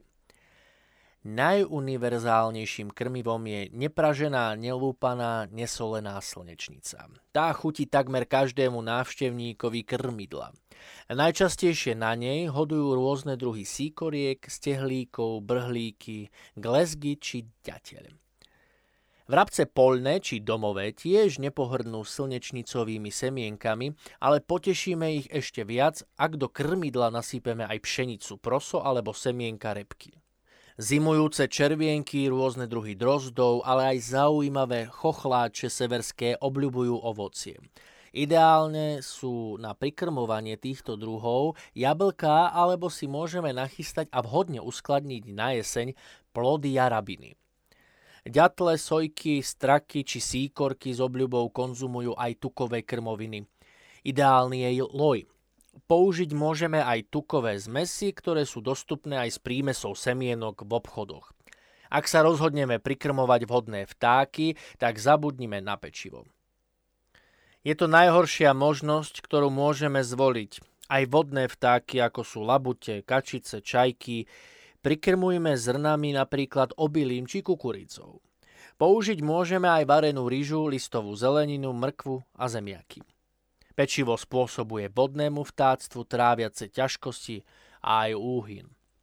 Najuniverzálnejším krmivom je nepražená, nelúpaná, nesolená slnečnica. Tá chutí takmer každému návštevníkovi krmidla. Najčastejšie na nej hodujú rôzne druhy síkoriek, stehlíkov, brhlíky, glezgy či ďateľ. Vrabce poľné či domové tiež nepohrnú slnečnicovými semienkami, ale potešíme ich ešte viac, ak do krmidla nasypeme aj pšenicu, proso alebo semienka repky. Zimujúce červienky, rôzne druhy drozdov, ale aj zaujímavé chochláče severské obľubujú ovocie. Ideálne sú na prikrmovanie týchto druhov jablká, alebo si môžeme nachystať a vhodne uskladniť na jeseň plody jarabiny. Ďatle, sojky, straky či síkorky s obľubou konzumujú aj tukové krmoviny. Ideálny je loj. Použiť môžeme aj tukové zmesy, ktoré sú dostupné aj s prímesou semienok v obchodoch. Ak sa rozhodneme prikrmovať vhodné vtáky, tak zabudnime na pečivo. Je to najhoršia možnosť, ktorú môžeme zvoliť. Aj vodné vtáky, ako sú labute, kačice, čajky, prikrmujme zrnami napríklad obilím či kukuricou. Použiť môžeme aj varenú ryžu, listovú zeleninu, mrkvu a zemiaky. Pečivo spôsobuje vodnému vtáctvu tráviace ťažkosti a aj úhyn.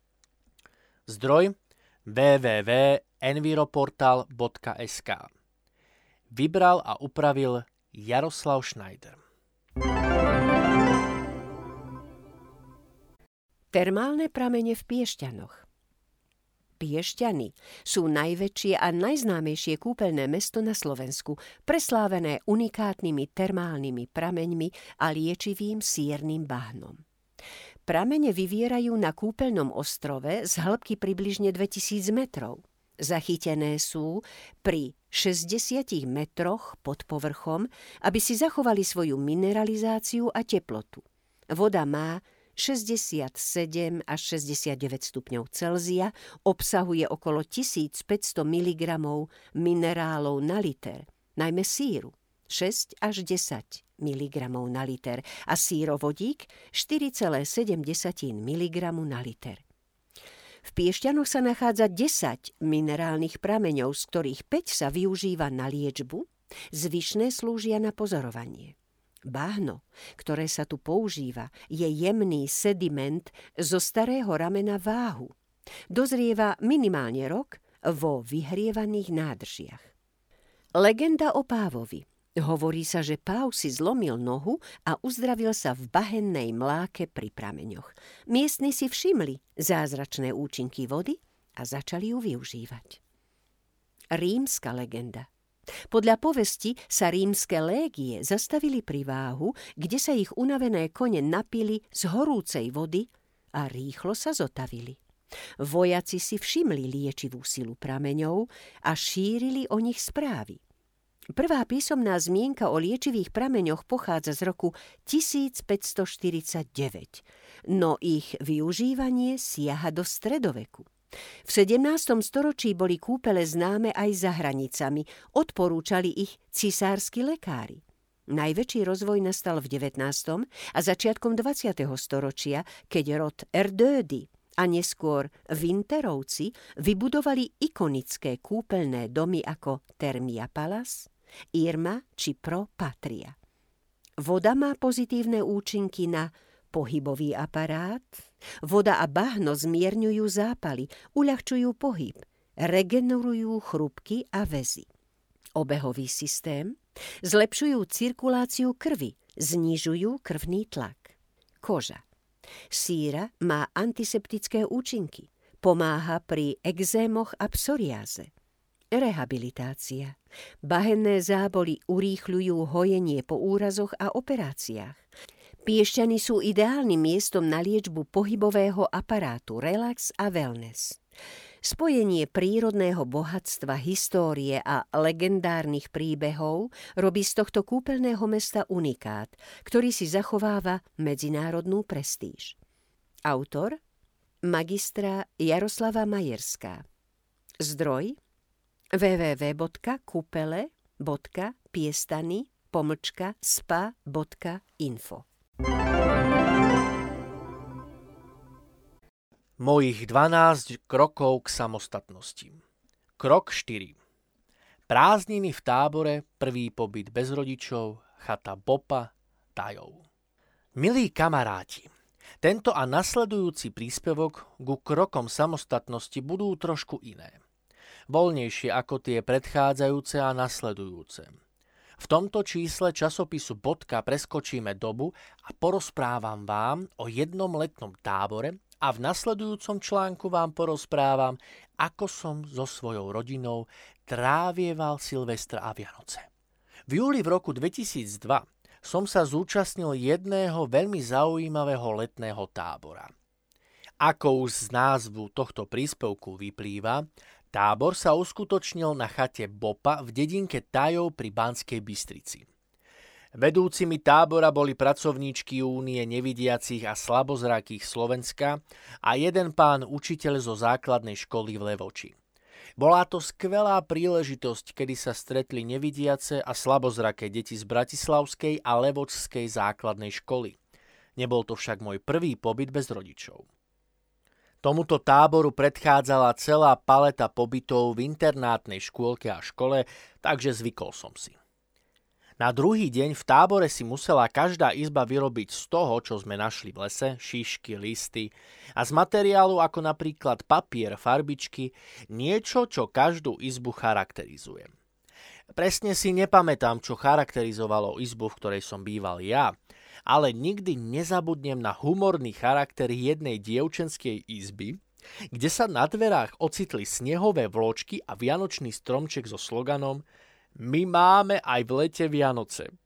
Zdroj w w w bodka enviroportal bodka es ká. Vybral a upravil Jaroslav Schneider. Termálne pramene v Piešťanoch. Piešťany sú najväčšie a najznámejšie kúpeľné mesto na Slovensku, preslávené unikátnymi termálnymi prameňmi a liečivým sírnym bahnom. Pramene vyvierajú na kúpeľnom ostrove z hĺbky približne dvetisíc metrov. Zachytené sú pri šesťdesiatich metroch pod povrchom, aby si zachovali svoju mineralizáciu a teplotu. Voda má šesťdesiatsedem až šesťdesiatdeväť stupňov Celzia, obsahuje okolo tisícpäťsto miligramov minerálov na liter, najmä síru šesť až desať miligramov na liter a sírovodík štyri celé sedem miligramu na liter. V Piešťanoch sa nachádza desať minerálnych prameňov, z ktorých päť sa využíva na liečbu, zvyšné slúžia na pozorovanie. Bahno, ktoré sa tu používa, je jemný sediment zo starého ramena Váhu. Dozrieva minimálne rok vo vyhrievaných nádržiach. Legenda o pávovi. Hovorí sa, že páv si zlomil nohu a uzdravil sa v bahennej mláke pri prameňoch. Miestni si všimli zázračné účinky vody a začali ju využívať. Rímska legenda. Podľa povesti sa rímske légie zastavili pri Váhu, kde sa ich unavené kone napili z horúcej vody a rýchlo sa zotavili. Vojaci si všimli liečivú silu prameňov a šírili o nich správy. Prvá písomná zmienka o liečivých prameňoch pochádza z roku tisícpäťstoštyridsaťdeväť, no ich využívanie siaha do stredoveku. V sedemnástom storočí boli kúpele známe aj za hranicami, odporúčali ich cisársky lekári. Najväčší rozvoj nastal v devätnástom a začiatkom dvadsiateho storočia, keď rod Erdődy a neskôr Winterovci vybudovali ikonické kúpeľné domy ako Thermia Palace, Irma či Pro Patria. Voda má pozitívne účinky na pohybový aparát. Voda a bahno zmierňujú zápaly, uľahčujú pohyb, regenerujú chrúbky a väzy. Obehový systém, zlepšujú cirkuláciu krvi, znižujú krvný tlak. Koža. Síra má antiseptické účinky, pomáha pri ekzémoch a psoriáze. Rehabilitácia. Bahenné záboly urýchľujú hojenie po úrazoch a operáciách. Piešťany sú ideálnym miestom na liečbu pohybového aparátu, relax a wellness. Spojenie prírodného bohatstva, histórie a legendárnych príbehov robí z tohto kúpeľného mesta unikát, ktorý si zachováva medzinárodnú prestíž. Autor magistra Jaroslava Majerská. Zdroj w w w bodka kupele bodka piestany pomlčka spa bodka info. Mojich dvanásť krokov k samostatnosti. Krok štyri. Prázdniny v tábore, prvý pobyt bez rodičov, chata Bopa, Tajov. Milí kamaráti, tento a nasledujúci príspevok ku krokom samostatnosti budú trošku iné. Voľnejšie ako tie predchádzajúce a nasledujúce. V tomto čísle časopisu Bodka preskočíme dobu a porozprávam vám o jednom letnom tábore a v nasledujúcom článku vám porozprávam, ako som so svojou rodinou trávieval Silvestra a Vianoce. V júli v roku dvetisícdva som sa zúčastnil jedného veľmi zaujímavého letného tábora. Ako už z názvu tohto príspevku vyplýva, tábor sa uskutočnil na chate Bopa v dedinke Tajov pri Banskej Bystrici. Vedúcimi tábora boli pracovníčky Únie nevidiacich a slabozrakých Slovenska a jeden pán učiteľ zo základnej školy v Levoči. Bola to skvelá príležitosť, kedy sa stretli nevidiace a slabozraké deti z bratislavskej a levočskej základnej školy. Nebol to však môj prvý pobyt bez rodičov. Tomuto táboru predchádzala celá paleta pobytov v internátnej škôlke a škole, takže zvykol som si. Na druhý deň v tábore si musela každá izba vyrobiť z toho, čo sme našli v lese, šišky, listy a z materiálu ako napríklad papier, farbičky, niečo, čo každú izbu charakterizuje. Presne si nepamätám, čo charakterizovalo izbu, v ktorej som býval ja, ale nikdy nezabudnem na humorný charakter jednej dievčenskej izby, kde sa na dverách ocitli snehové vločky a vianočný stromček so sloganom My máme aj v lete Vianoce.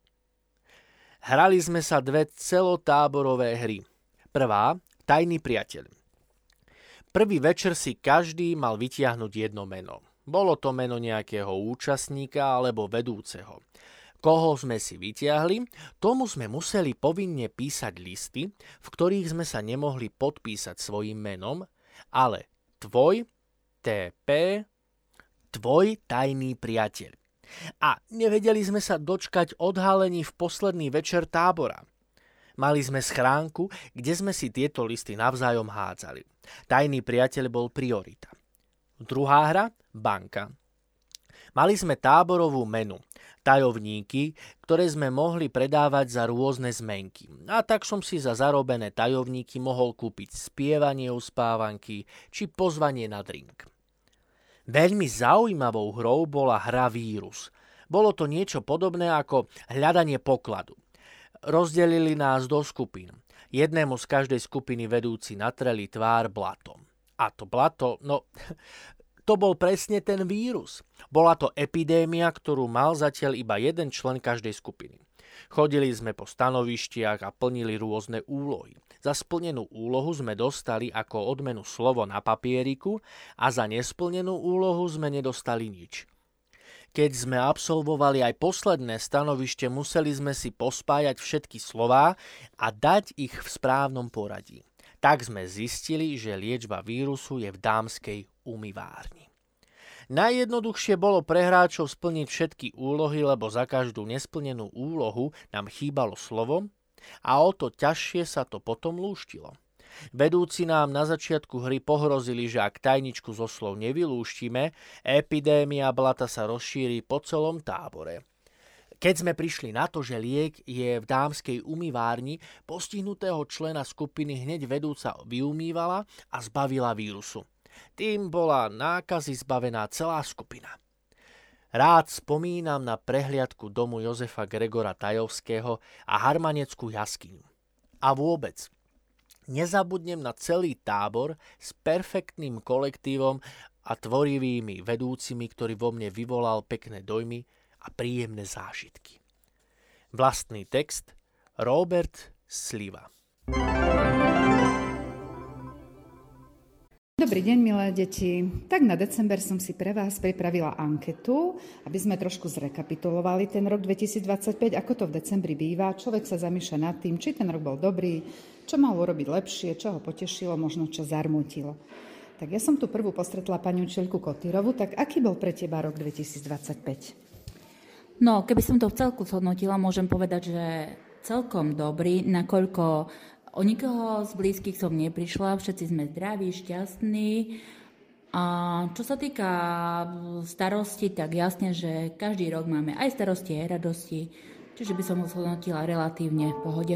Hrali sme sa dve celotáborové hry. Prvá, Tajný priateľ. Prvý večer si každý mal vytiahnuť jedno meno. Bolo to meno nejakého účastníka alebo vedúceho. Koho sme si vytiahli, tomu sme museli povinne písať listy, v ktorých sme sa nemohli podpísať svojím menom, ale tvoj, té pé, tvoj tajný priateľ. A nevedeli sme sa dočkať odhalení v posledný večer tábora. Mali sme schránku, kde sme si tieto listy navzájom hádzali. Tajný priateľ bol priorita. Druhá hra, banka. Mali sme táborovú menu, tajovníky, ktoré sme mohli predávať za rôzne zmenky. A tak som si za zarobené tajovníky mohol kúpiť spievanie uspávanky či pozvanie na drink. Veľmi zaujímavou hrou bola hra Vírus. Bolo to niečo podobné ako hľadanie pokladu. Rozdelili nás do skupín. Jednému z každej skupiny vedúci natreli tvár blatom. A to blato, no, to bol presne ten vírus. Bola to epidémia, ktorú mal zatiaľ iba jeden člen každej skupiny. Chodili sme po stanovištiach a plnili rôzne úlohy. Za splnenú úlohu sme dostali ako odmenu slovo na papieriku a za nesplnenú úlohu sme nedostali nič. Keď sme absolvovali aj posledné stanovište, museli sme si pospájať všetky slová a dať ich v správnom poradí. Tak sme zistili, že liečba vírusu je v dámskej umývárni. Najjednoduchšie bolo pre hráčov splniť všetky úlohy, lebo za každú nesplnenú úlohu nám chýbalo slovo a o to ťažšie sa to potom lúštilo. Vedúci nám na začiatku hry pohrozili, že ak tajničku zo slov nevylúštime, epidémia blata sa rozšíri po celom tábore. Keď sme prišli na to, že liek je v dámskej umývárni, postihnutého člena skupiny hneď vedúca vyumývala a zbavila vírusu. Tým bola nákazy zbavená celá skupina. Rád spomínam na prehliadku domu Jozefa Gregora Tajovského a Harmaneckú jaskyňu. A vôbec, nezabudnem na celý tábor s perfektným kolektívom a tvorivými vedúcimi, ktorý vo mne vyvolal pekné dojmy a príjemné zážitky. Vlastný text Robert Sliva. Dobrý deň, milé deti. Tak na december som si pre vás pripravila anketu, aby sme trošku zrekapitulovali ten rok dvetisícdvadsaťpäť, ako to v decembri býva. Človek sa zamýšľa nad tým, či ten rok bol dobrý, čo mal urobiť lepšie, čo ho potešilo, možno čo zarmútilo. Tak ja som tu prvú postretla pani učiteľku Kotýrovu, tak aký bol pre teba rok dvetisícdvadsaťpäť? No, keby som to v celku zhodnotila, môžem povedať, že celkom dobrý, nakoľko o nikoho z blízkych som neprišla, všetci sme zdraví, šťastní. A čo sa týka starosti, tak jasne, že každý rok máme aj starosti, aj radosti, čiže by som ho zhodnotila relatívne v pohode.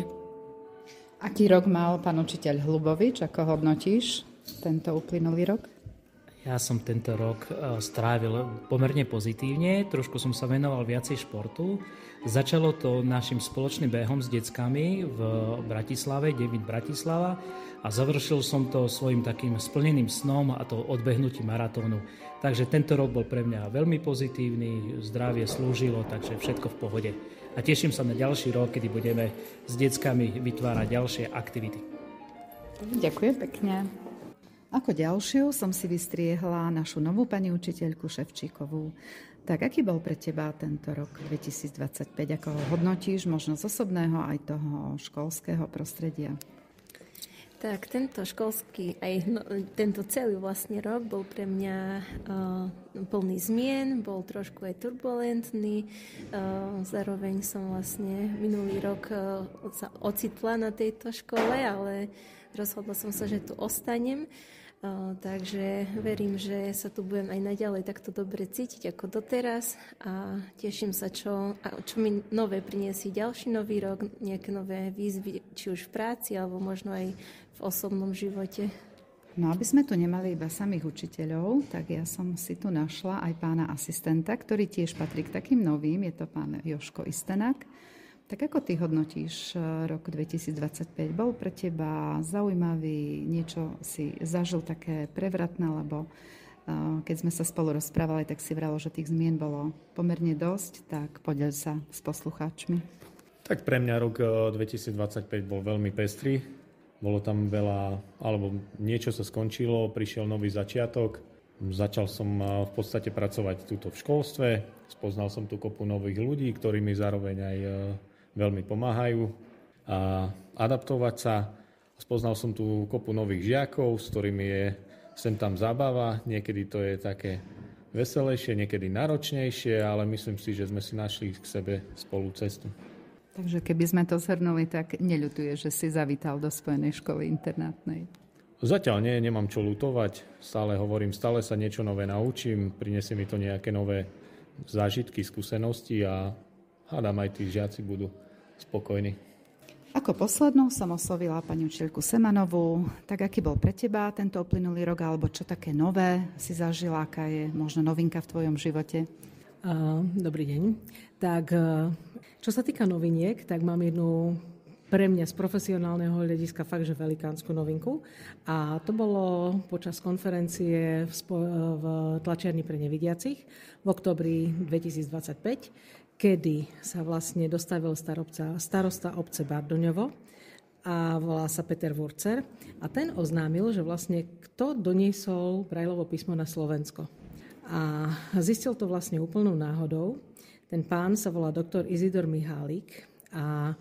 Aký rok mal pán učiteľ Hlubovič, ako hodnotíš tento uplynulý rok? Ja som tento rok strávil pomerne pozitívne, trošku som sa venoval viacej športu. Začalo to našim spoločným behom s deckami v Bratislave, Devit Bratislava, a završil som to svojim takým splneným snom, a to odbehnutím maratónu. Takže tento rok bol pre mňa veľmi pozitívny, zdravie slúžilo, takže všetko v pohode. A teším sa na ďalší rok, kedy budeme s deckami vytvárať ďalšie aktivity. Ďakujem pekne. Ako ďalšiu som si vystriehla našu novú pani učiteľku Ševčíkovú. Tak aký bol pre teba tento rok dvetisícdvadsaťpäť? Ako ho hodnotíš, možno z osobného aj toho školského prostredia? Tak tento školský, aj no, tento celý vlastne rok bol pre mňa uh, plný zmien, bol trošku aj turbulentný. Uh, zároveň som vlastne minulý rok uh, sa ocitla na tejto škole, ale rozhodla som sa, že tu ostanem. Uh, takže verím, že sa tu budem aj naďalej takto dobre cítiť ako doteraz a teším sa, čo, čo mi nové priniesie ďalší nový rok, nejaké nové výzvy, či už v práci alebo možno aj v osobnom živote. No aby sme tu nemali iba samých učiteľov, tak ja som si tu našla aj pána asistenta, ktorý tiež patrí k takým novým, je to pán Joško Istenák. Tak ako ty hodnotíš rok dvetisícdvadsaťpäť? Bol pre teba zaujímavý, niečo si zažil také prevratné, lebo keď sme sa spolu rozprávali, tak si vralo, že tých zmien bolo pomerne dosť, tak podeľ sa s poslucháčmi. Tak pre mňa rok dvetisícdvadsaťpäť bol veľmi pestrý. Bolo tam veľa, alebo niečo sa skončilo, prišiel nový začiatok. Začal som v podstate pracovať túto v školstve. Spoznal som tu kopu nových ľudí, ktorí mi zároveň aj veľmi pomáhajú a adaptovať sa. Spoznal som tu kopu nových žiakov, s ktorými je sem tam zábava. Niekedy to je také veselejšie, niekedy náročnejšie, ale myslím si, že sme si našli k sebe spolu cestu. Takže keby sme to zhrnuli, tak neľutuješ, že si zavítal do Spojenej školy internátnej? Zatiaľ nie, nemám čo ľutovať. Stále hovorím, stále sa niečo nové naučím, prinesie mi to nejaké nové zážitky, skúsenosti a hádam aj tí žiaci budú spokojní. Ako poslednú som oslovila pani učiteľku Semanovú. Tak aký bol pre teba tento uplynulý rok, alebo čo také nové si zažila, aká je možno novinka v tvojom živote? Uh, dobrý deň. Tak, uh, čo sa týka noviniek, tak mám jednu pre mňa z profesionálneho hľadiska fakt, že velikánsku novinku. A to bolo počas konferencie v, spo- v tlačiarni pre nevidiacich v októbri dvetisícdvadsaťpäť, kedy sa vlastne dostavil starobca, starosta obce Bardoňovo a volá sa Peter Wurzer. A ten oznámil, že vlastne kto doniesol Braillovo písmo na Slovensko. A zistil to vlastne úplnou náhodou. Ten pán sa volá doktor Izidor Mihálik a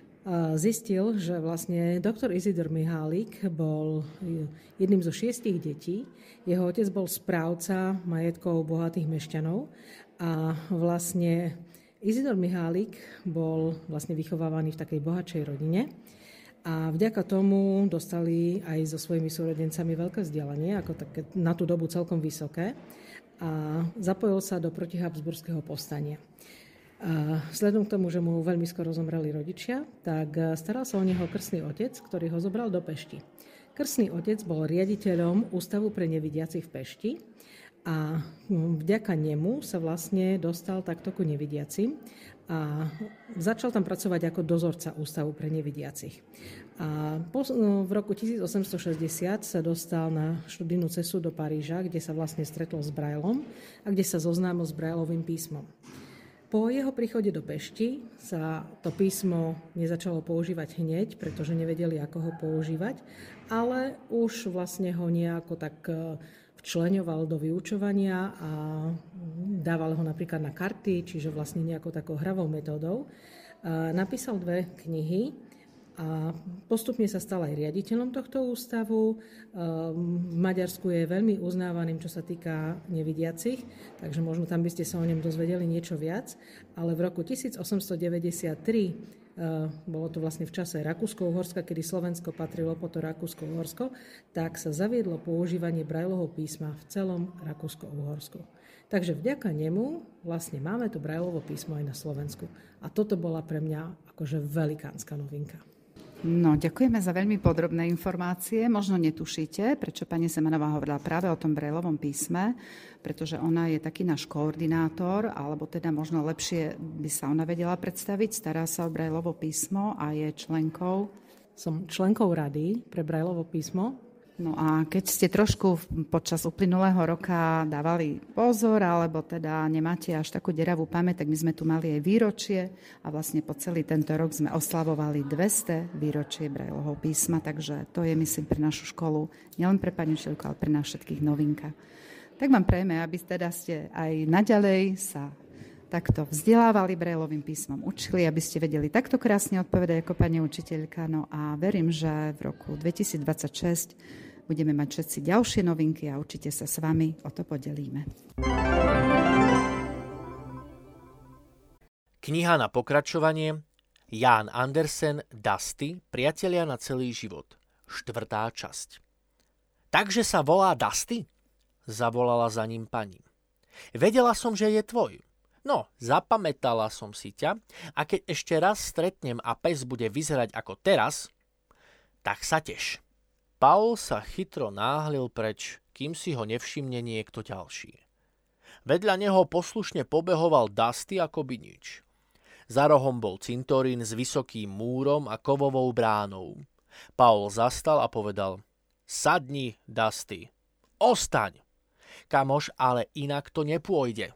zistil, že vlastne doktor Izidor Mihálik bol jedným zo šiestich detí. Jeho otec bol správca majetkov bohatých mešťanov a vlastne Izidor Mihálik bol vlastne vychovávaný v takej bohatšej rodine a vďaka tomu dostali aj so svojimi súrodencami veľké vzdelanie, ako také na tú dobu celkom vysoké, a zapojil sa do protihabsburského povstania. A vzhľadom k tomu, že mu veľmi skoro zomreli rodičia, tak staral sa o neho krstný otec, ktorý ho zobral do Pešti. Krstný otec bol riaditeľom Ústavu pre nevidiacich v Pešti a vďaka nemu sa vlastne dostal takto ku nevidiacim a začal tam pracovať ako dozorca Ústavu pre nevidiacich. A po, v roku tisícosemstošesťdesiat sa dostal na študijnú cestu do Paríža, kde sa vlastne stretol s Braillom a kde sa zoznámil s Braillovým písmom. Po jeho príchode do Pešti sa to písmo nezačalo používať hneď, pretože nevedeli, ako ho používať, ale už vlastne ho nejako tak včleňoval do vyučovania a dával ho napríklad na karty, čiže vlastne nejakou takou hravou metódou. Napísal dve knihy a postupne sa stal aj riaditeľom tohto ústavu. V Maďarsku je veľmi uznávaným, čo sa týka nevidiacich, takže možno tam by ste sa o ňom dozvedeli niečo viac. Ale v roku tisícosemstodeväťdesiattri, bolo to vlastne v čase Rakúsko-Uhorska, kedy Slovensko patrilo po to Rakúsko-Uhorsko, tak sa zaviedlo používanie Braillovho písma v celom Rakúsko-Uhorsku. Takže vďaka nemu vlastne máme to Braillovo písmo aj na Slovensku. A toto bola pre mňa akože velikánska novinka. No, ďakujeme za veľmi podrobné informácie. Možno netušíte, prečo pani Semanová hovorila práve o tom Braillovom písme, pretože ona je taký náš koordinátor, alebo teda možno lepšie by sa ona vedela predstaviť. Stará sa o Braillovo písmo a je členkou. Som členkou rady pre Braillovo písmo. No a keď ste trošku počas uplynulého roka dávali pozor, alebo teda nemáte až takú deravú pamäť, tak my sme tu mali aj výročie a vlastne po celý tento rok sme oslavovali dvesto výročie Braillovho písma, takže to je, myslím, pre našu školu, nielen pre pani učiteľku, ale pre nás všetkých novinka. Tak vám prejme, aby teda ste aj naďalej sa takto vzdelávali Braillovým písmom, učili, aby ste vedeli takto krásne odpovedať ako pani učiteľka. No a verím, že v roku dvetisícdvadsaťšesť budeme mať všetci ďalšie novinky a určite sa s vami o to podelíme. Kniha na pokračovanie Jan Andersen, Dusty, priatelia na celý život. Štvrtá časť. Takže sa volá Dusty? Zavolala za ním pani. Vedela som, že je tvoj. No, zapamätala som si ťa a keď ešte raz stretnem a pes bude vyzerať ako teraz, tak sa teš. Paul sa chytro náhlil preč, kým si ho nevšimne niekto ďalší. Vedľa neho poslušne pobehoval Dusty ako by nič. Za rohom bol cintorín s vysokým múrom a kovovou bránou. Paul zastal a povedal: Sadni, Dusty. Ostaň. Kamoš, ale inak to nepôjde.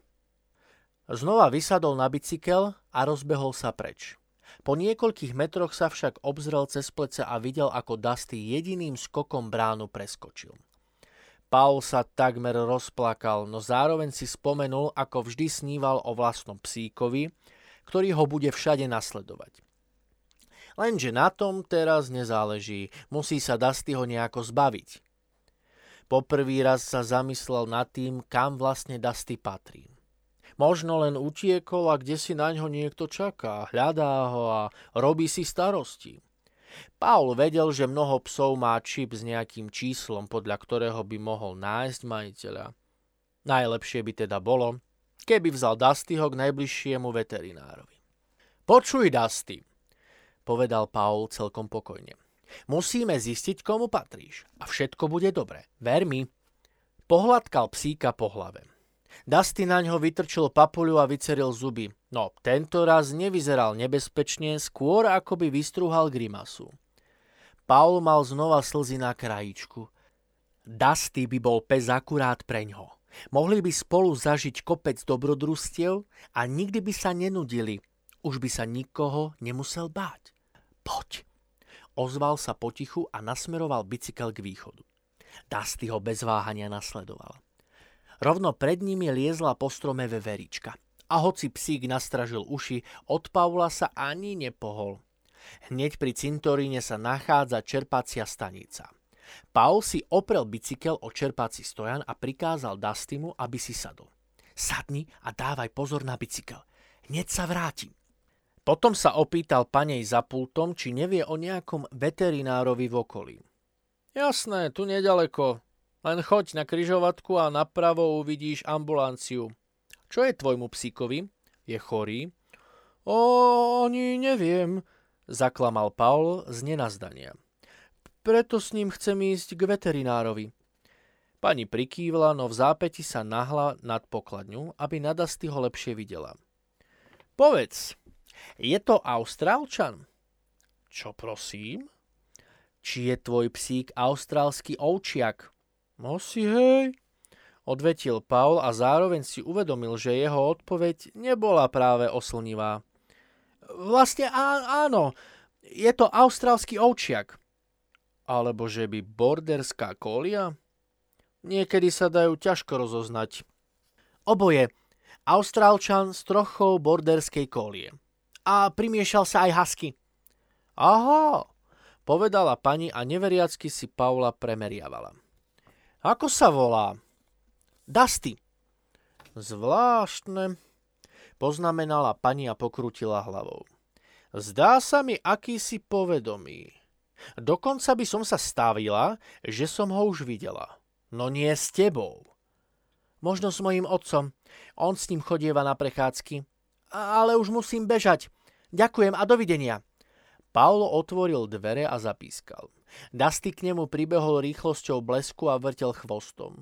Znova vysadol na bicykel a rozbehol sa preč. Po niekoľkých metroch sa však obzrel cez plece a videl, ako Dusty jediným skokom bránu preskočil. Paul sa takmer rozplakal, no zároveň si spomenul, ako vždy sníval o vlastnom psíkovi, ktorý ho bude všade nasledovať. Lenže na tom teraz nezáleží, musí sa Dustyho nejako zbaviť. Poprvý raz sa zamyslel nad tým, kam vlastne Dusty patrí. Možno len utiekol a kde si na ňo niekto čaká, hľadá ho a robí si starosti. Paul vedel, že mnoho psov má čip s nejakým číslom, podľa ktorého by mohol nájsť majiteľa. Najlepšie by teda bolo, keby vzal Dustyho k najbližšiemu veterinárovi. Počuj, Dusty, povedal Paul celkom pokojne. Musíme zistiť, komu patríš a všetko bude dobre. Ver mi. Pohľadkal psíka po hlave. Dusty na ňo vytrčil papuľu a vyceril zuby. No, tento raz nevyzeral nebezpečne, skôr ako by vystrúhal grimasu. Paul mal znova slzy na krajíčku. Dusty by bol pes akurát preňho. Mohli by spolu zažiť kopec dobrodružstiev a nikdy by sa nenudili. Už by sa nikoho nemusel báť. Poď. Ozval sa potichu a nasmeroval bicykel k východu. Dusty ho bez váhania nasledoval. Rovno pred nimi liezla po strome veverička. A hoci psík nastražil uši, od Paula sa ani nepohol. Hneď pri cintoríne sa nachádza čerpacia stanica. Paul si oprel bicykel o čerpací stojan a prikázal Dustymu, aby si sadol. Sadni a dávaj pozor na bicykel. Hneď sa vrátim. Potom sa opýtal panej za pultom, či nevie o nejakom veterinárovi v okolí. Jasné, tu nedaleko. Len choď na križovatku a napravo uvidíš ambulanciu. Čo je tvojmu psíkovi? Je chorý? O, ani neviem, zaklamal Paul z nenazdania. Preto s ním chcem ísť k veterinárovi. Pani prikývla, no v zápäti sa nahla nad pokladňu, aby na Dustyho lepšie videla. Povedz, je to Austrálčan? Čo prosím? Či je tvoj psík austrálsky ovčiak? Asi hej, odvetil Paul a zároveň si uvedomil, že jeho odpoveď nebola práve oslnivá. Vlastne á, áno, je to austrálsky ovčiak. Alebo že by borderská kolia? Niekedy sa dajú ťažko rozoznať. Oboje, Austrálčan s trochou borderskej kolie. A primiešal sa aj husky. Aha, povedala pani a neveriacky si Paula premeriavala. Ako sa volá? Dusty. Zvláštne, poznamenala pani a pokrútila hlavou. Zdá sa mi akýsi povedomý. Dokonca by som sa stavila, že som ho už videla. No nie s tebou. Možno s mojím otcom. On s ním chodieva na prechádzky. Ale už musím bežať. Ďakujem a dovidenia. Paul otvoril dvere a zapískal. Dusty k nemu pribehol rýchlosťou blesku a vrtel chvostom.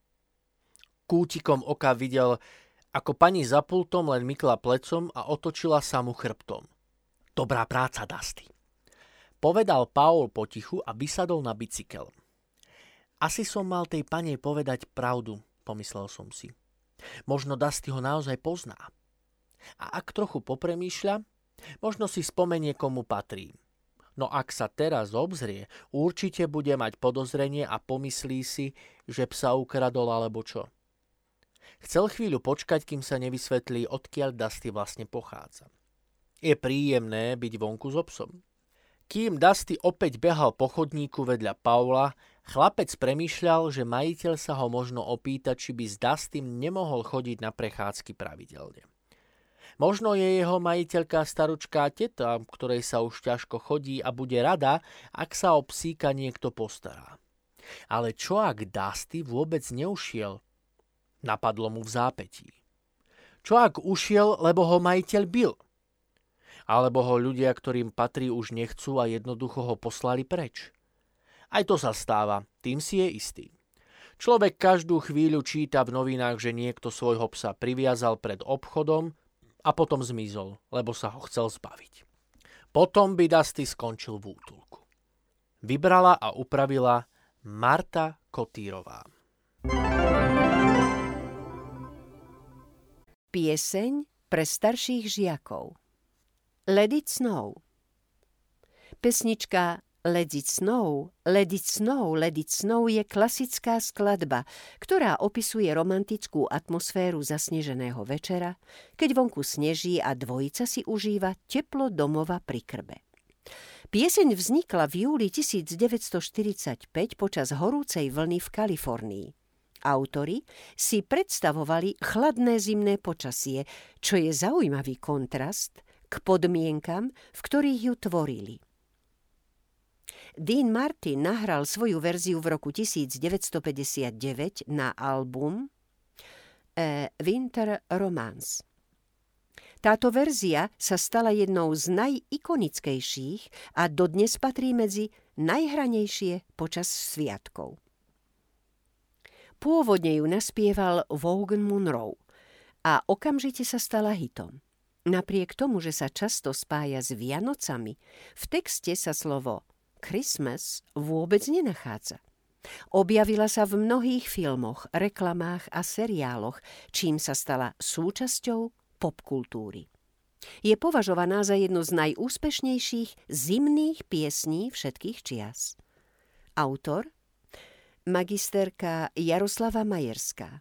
Kútikom oka videl, ako pani za pultom len mykla plecom a otočila sa mu chrbtom. Dobrá práca, Dusty. Povedal Paul potichu a vysadol na bicykel. Asi som mal tej panej povedať pravdu, pomyslel som si. Možno Dusty ho naozaj pozná. A ak trochu popremýšľa, možno si spomenie, komu patrí. No ak sa teraz obzrie, určite bude mať podozrenie a pomyslí si, že psa ukradol alebo čo. Chcel chvíľu počkať, kým sa nevysvetlí, odkiaľ Dusty vlastne pochádza. Je príjemné byť vonku so psom. Kým Dusty opäť behal po chodníku vedľa Paula, chlapec premýšľal, že majiteľ sa ho možno opýta, či by s Dustym nemohol chodiť na prechádzky pravidelne. Možno je jeho majiteľka staručká teta, ktorej sa už ťažko chodí a bude rada, ak sa o psíka niekto postará. Ale čo ak Dusty vôbec neušiel? Napadlo mu v zápätí. Čo ak ušiel, lebo ho majiteľ bil? Alebo ho ľudia, ktorým patrí, už nechcú a jednoducho ho poslali preč? Aj to sa stáva, tým si je istý. Človek každú chvíľu číta v novinách, že niekto svojho psa priviazal pred obchodom a potom zmizol, lebo sa ho chcel zbaviť. Potom by Dusty skončil v útulku. Vybrala a upravila Marta Kotýrová. Pieseň pre starších žiakov. Let it snow. Pesnička Let it snow, let it snow, let it snow je klasická skladba, ktorá opisuje romantickú atmosféru zasneženého večera, keď vonku sneží a dvojica si užíva teplo domova pri krbe. Pieseň vznikla v júli devätnásťstoštyridsaťpäť počas horúcej vlny v Kalifornii. Autori si predstavovali chladné zimné počasie, čo je zaujímavý kontrast k podmienkam, v ktorých ju tvorili. Dean Martin nahral svoju verziu v roku devätnásťstopäťdesiatdeväť na album A Winter Romance. Táto verzia sa stala jednou z najikonickejších a dodnes patrí medzi najhranejšie počas sviatkov. Pôvodne ju naspieval Vaughan Monroe a okamžite sa stala hitom. Napriek tomu, že sa často spája s Vianocami, v texte sa slovo Christmas vôbec nenachádza. Objavila sa v mnohých filmoch, reklamách a seriáloch, čím sa stala súčasťou popkultúry. Je považovaná za jednu z najúspešnejších zimných piesní všetkých čias. Autor? Magisterka Jaroslava Majerská.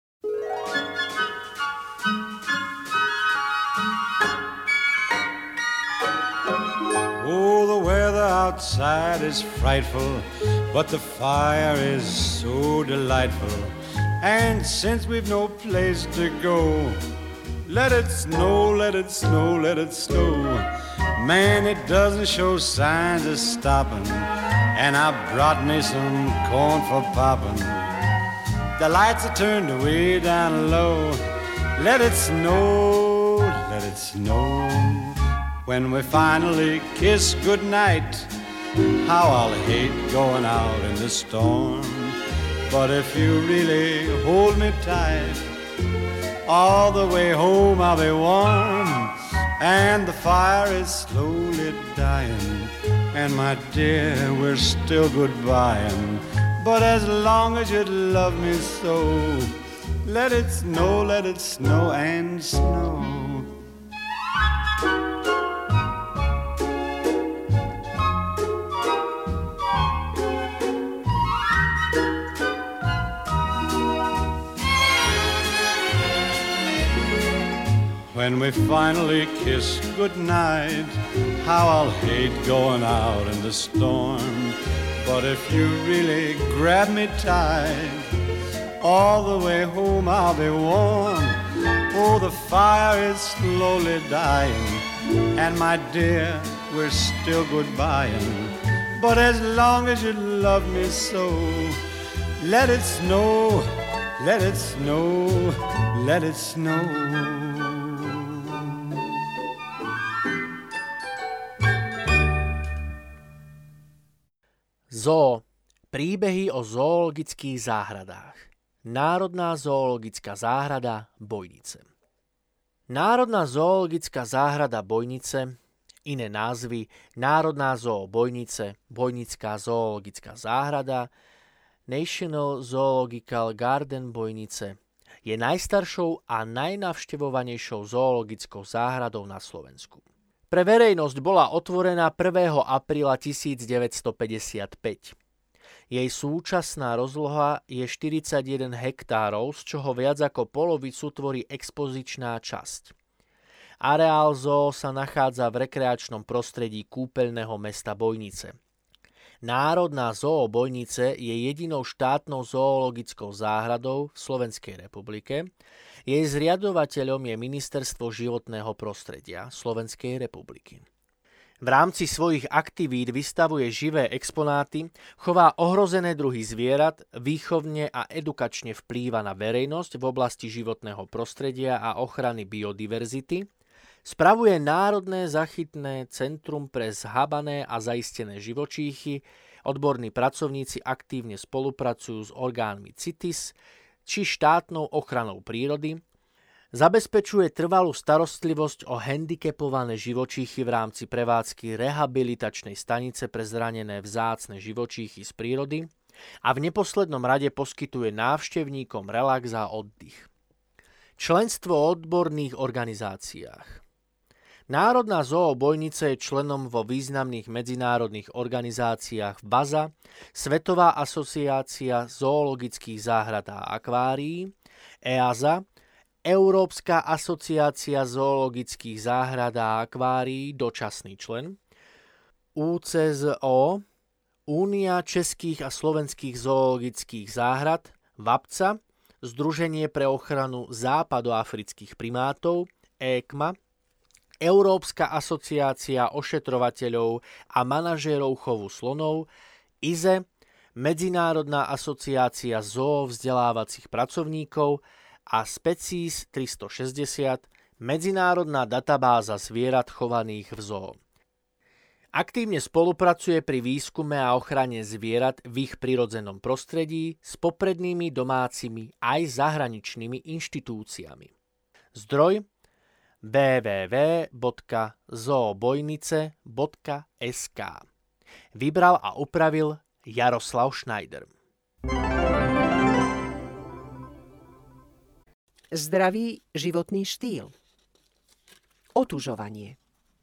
Oh, the weather outside is frightful, but the fire is so delightful. And since we've no place to go, let it snow, let it snow, let it snow. Man, it doesn't show signs of stopping, and I brought me some corn for popping. The lights are turned way down low. Let it snow, let it snow. When we finally kiss goodnight, how I'll hate going out in the storm. But if you really hold me tight, all the way home I'll be warm. And the fire is slowly dying, and my dear, we're still goodbying. But as long as you love me so, let it snow, let it snow and snow. When we finally kiss goodnight, how I'll hate going out in the storm. But if you really grab me tight, all the way home I'll be warm. Oh, the fire is slowly dying, and my dear, we're still goodbying. But as long as you love me so, let it snow, let it snow, let it snow. Zoo. Príbehy o zoologických záhradách. Národná zoologická záhrada Bojnice. Národná zoologická záhrada Bojnice, iné názvy Národná zoo Bojnice, Bojnická zoologická záhrada, National Zoological Garden Bojnice, je najstaršou a najnavštevovanejšou zoologickou záhradou na Slovensku. Pre verejnosť bola otvorená prvého apríla devätnásťstopäťdesiatpäť. Jej súčasná rozloha je štyridsaťjeden hektárov, z čoho viac ako polovicu tvorí expozičná časť. Areál zoo sa nachádza v rekreačnom prostredí kúpeľného mesta Bojnice. Národná zoo Bojnice je jedinou štátnou zoologickou záhradou v Slovenskej republike. Jej zriadovateľom je Ministerstvo životného prostredia Slovenskej republiky. V rámci svojich aktivít vystavuje živé exponáty, chová ohrozené druhy zvierat, výchovne a edukačne vplýva na verejnosť v oblasti životného prostredia a ochrany biodiverzity, spravuje Národné zachytné centrum pre zhabané a zaistené živočíchy, odborní pracovníci aktívne spolupracujú s orgánmi CITES či štátnou ochranou prírody, Zabezpečuje trvalú starostlivosť o handicapované živočíchy v rámci prevádzky rehabilitačnej stanice pre zranené vzácne živočíchy z prírody a v neposlednom rade poskytuje návštevníkom relax a oddych. Členstvo v odborných organizáciách. Národná zoobojnica je členom vo významných medzinárodných organizáciách bé á zet á, Svetová asociácia zoologických záhrad a akvárií, é á es á, Európska asociácia zoologických záhrad a akvárií, dočasný člen, ú cé zet ó, Únia českých a slovenských zoologických záhrad, VAPCA, Združenie pre ochranu západoafrických primátov, é ká em á, Európska asociácia ošetrovateľov a manažérov chovu slonov, í zet é, Medzinárodná asociácia zoovzdelávacích pracovníkov a Species tristošesťdesiat, medzinárodná databáza zvierat chovaných v zoo. Aktívne spolupracuje pri výskume a ochrane zvierat v ich prirodzenom prostredí s poprednými domácimi aj zahraničnými inštitúciami. Zdroj w w w bodka zoobojnice bodka es ká. Vybral a upravil Jaroslav Schneider. Zdravý životný štýl. Otužovanie.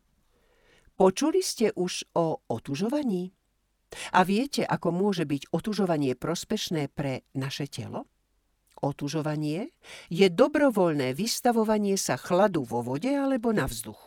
Počuli ste už o otužovaní? A viete, ako môže byť otužovanie prospešné pre naše telo? Otužovanie je dobrovoľné vystavovanie sa chladu vo vode alebo na vzduchu.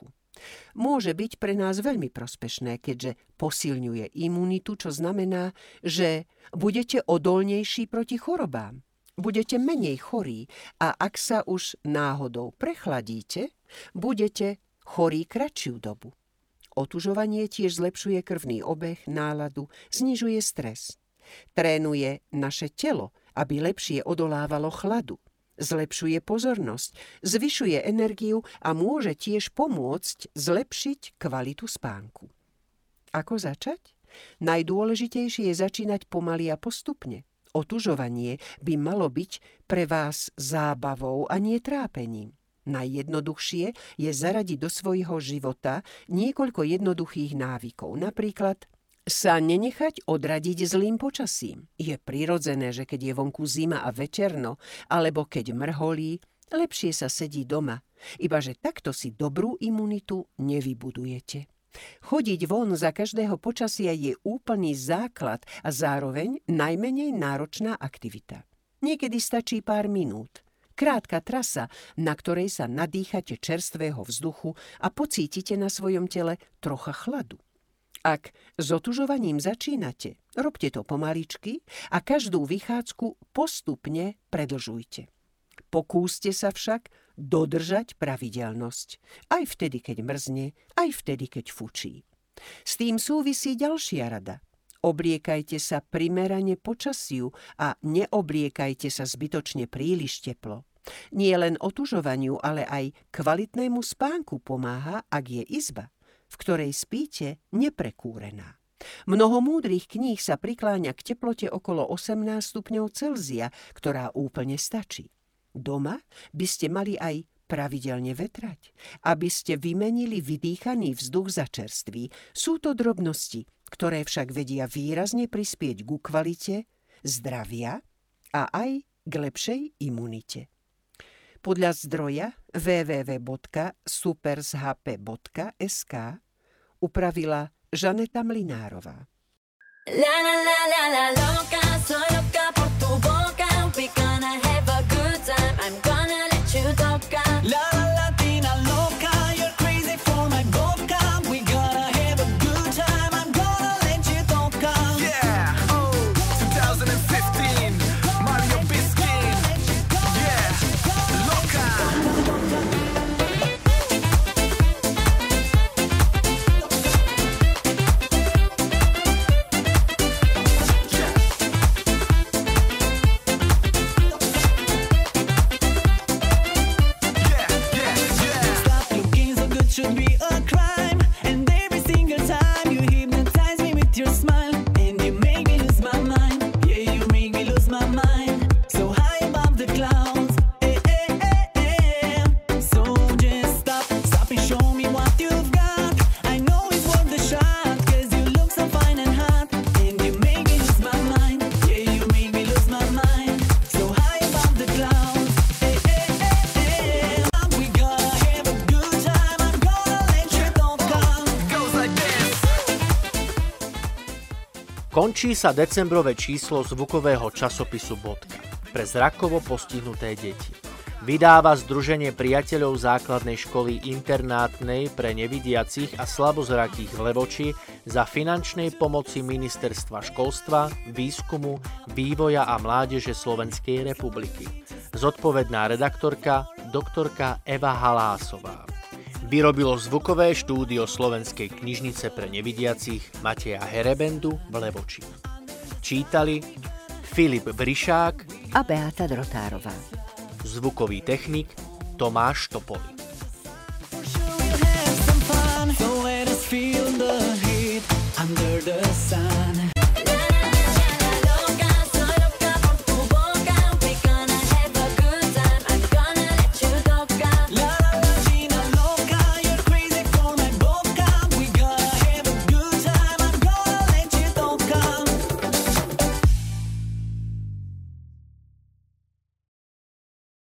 Môže byť pre nás veľmi prospešné, keďže posilňuje imunitu, čo znamená, že budete odolnejší proti chorobám. Budete menej chorí a ak sa už náhodou prechladíte, budete chorí kratšiu dobu. Otužovanie tiež zlepšuje krvný obeh, náladu, znižuje stres. Trénuje naše telo, aby lepšie odolávalo chladu. Zlepšuje pozornosť, zvyšuje energiu a môže tiež pomôcť zlepšiť kvalitu spánku. Ako začať? Najdôležitejšie je začínať pomaly a postupne. Otužovanie by malo byť pre vás zábavou a nie trápením. Najjednoduchšie je zaradiť do svojho života niekoľko jednoduchých návykov, napríklad sa nenechať odradiť zlým počasím. Je prirodzené, že keď je vonku zima a večerno, alebo keď mrholí, lepšie sa sedí doma, ibaže takto si dobrú imunitu nevybudujete. Chodiť von za každého počasia je úplný základ a zároveň najmenej náročná aktivita. Niekedy stačí pár minút. Krátka trasa, na ktorej sa nadýchate čerstvého vzduchu a pocítite na svojom tele trocha chladu. Ak s otužovaním začínate, robte to pomaličky a každú vychádzku postupne predlžujte. Pokúste sa však dodržať pravidelnosť, aj vtedy, keď mrzne, aj vtedy, keď fučí. S tým súvisí ďalšia rada. Obliekajte sa primerane počasiu a neobliekajte sa zbytočne príliš teplo. Nie len otužovaniu, ale aj kvalitnému spánku pomáha, ak je izba, v ktorej spíte, neprekúrená. Mnoho múdrych kníh sa prikláňa k teplote okolo osemnásť stupňov Celzia, ktorá úplne stačí. Doma by ste mali aj pravidelne vetrať, aby ste vymenili vydýchaný vzduch za čerstvý. Sú to drobnosti, ktoré však vedia výrazne prispieť ku kvalite, zdravia a aj k lepšej imunite. Podľa zdroja w w w bodka supershp bodka es ká upravila Žaneta Mlynárová. La la la la la loca, soy loca por tu boca. We gonna have a good time, I'm gonna let you toca. La la latina loca, you're crazy for my boca. We gonna have a good time, I'm gonna let you toca. Yeah, oh, twenty fifteen, Mario Biskin. Yeah, loca. Končí sa decembrové číslo zvukového časopisu Bodka pre zrakovo postihnuté deti. Vydáva Združenie priateľov základnej školy internátnej pre nevidiacich a slabozrakých v Levoči za finančnej pomoci Ministerstva školstva, výskumu, vývoja a mládeže Slovenskej republiky. Zodpovedná redaktorka doktorka Eva Halásová. Vyrobilo zvukové štúdio Slovenskej knižnice pre nevidiacich Mateja Herebendu v Levoči. Čítali Filip Brišák a Beáta Drotárová. Zvukový technik Tomáš Topoly. So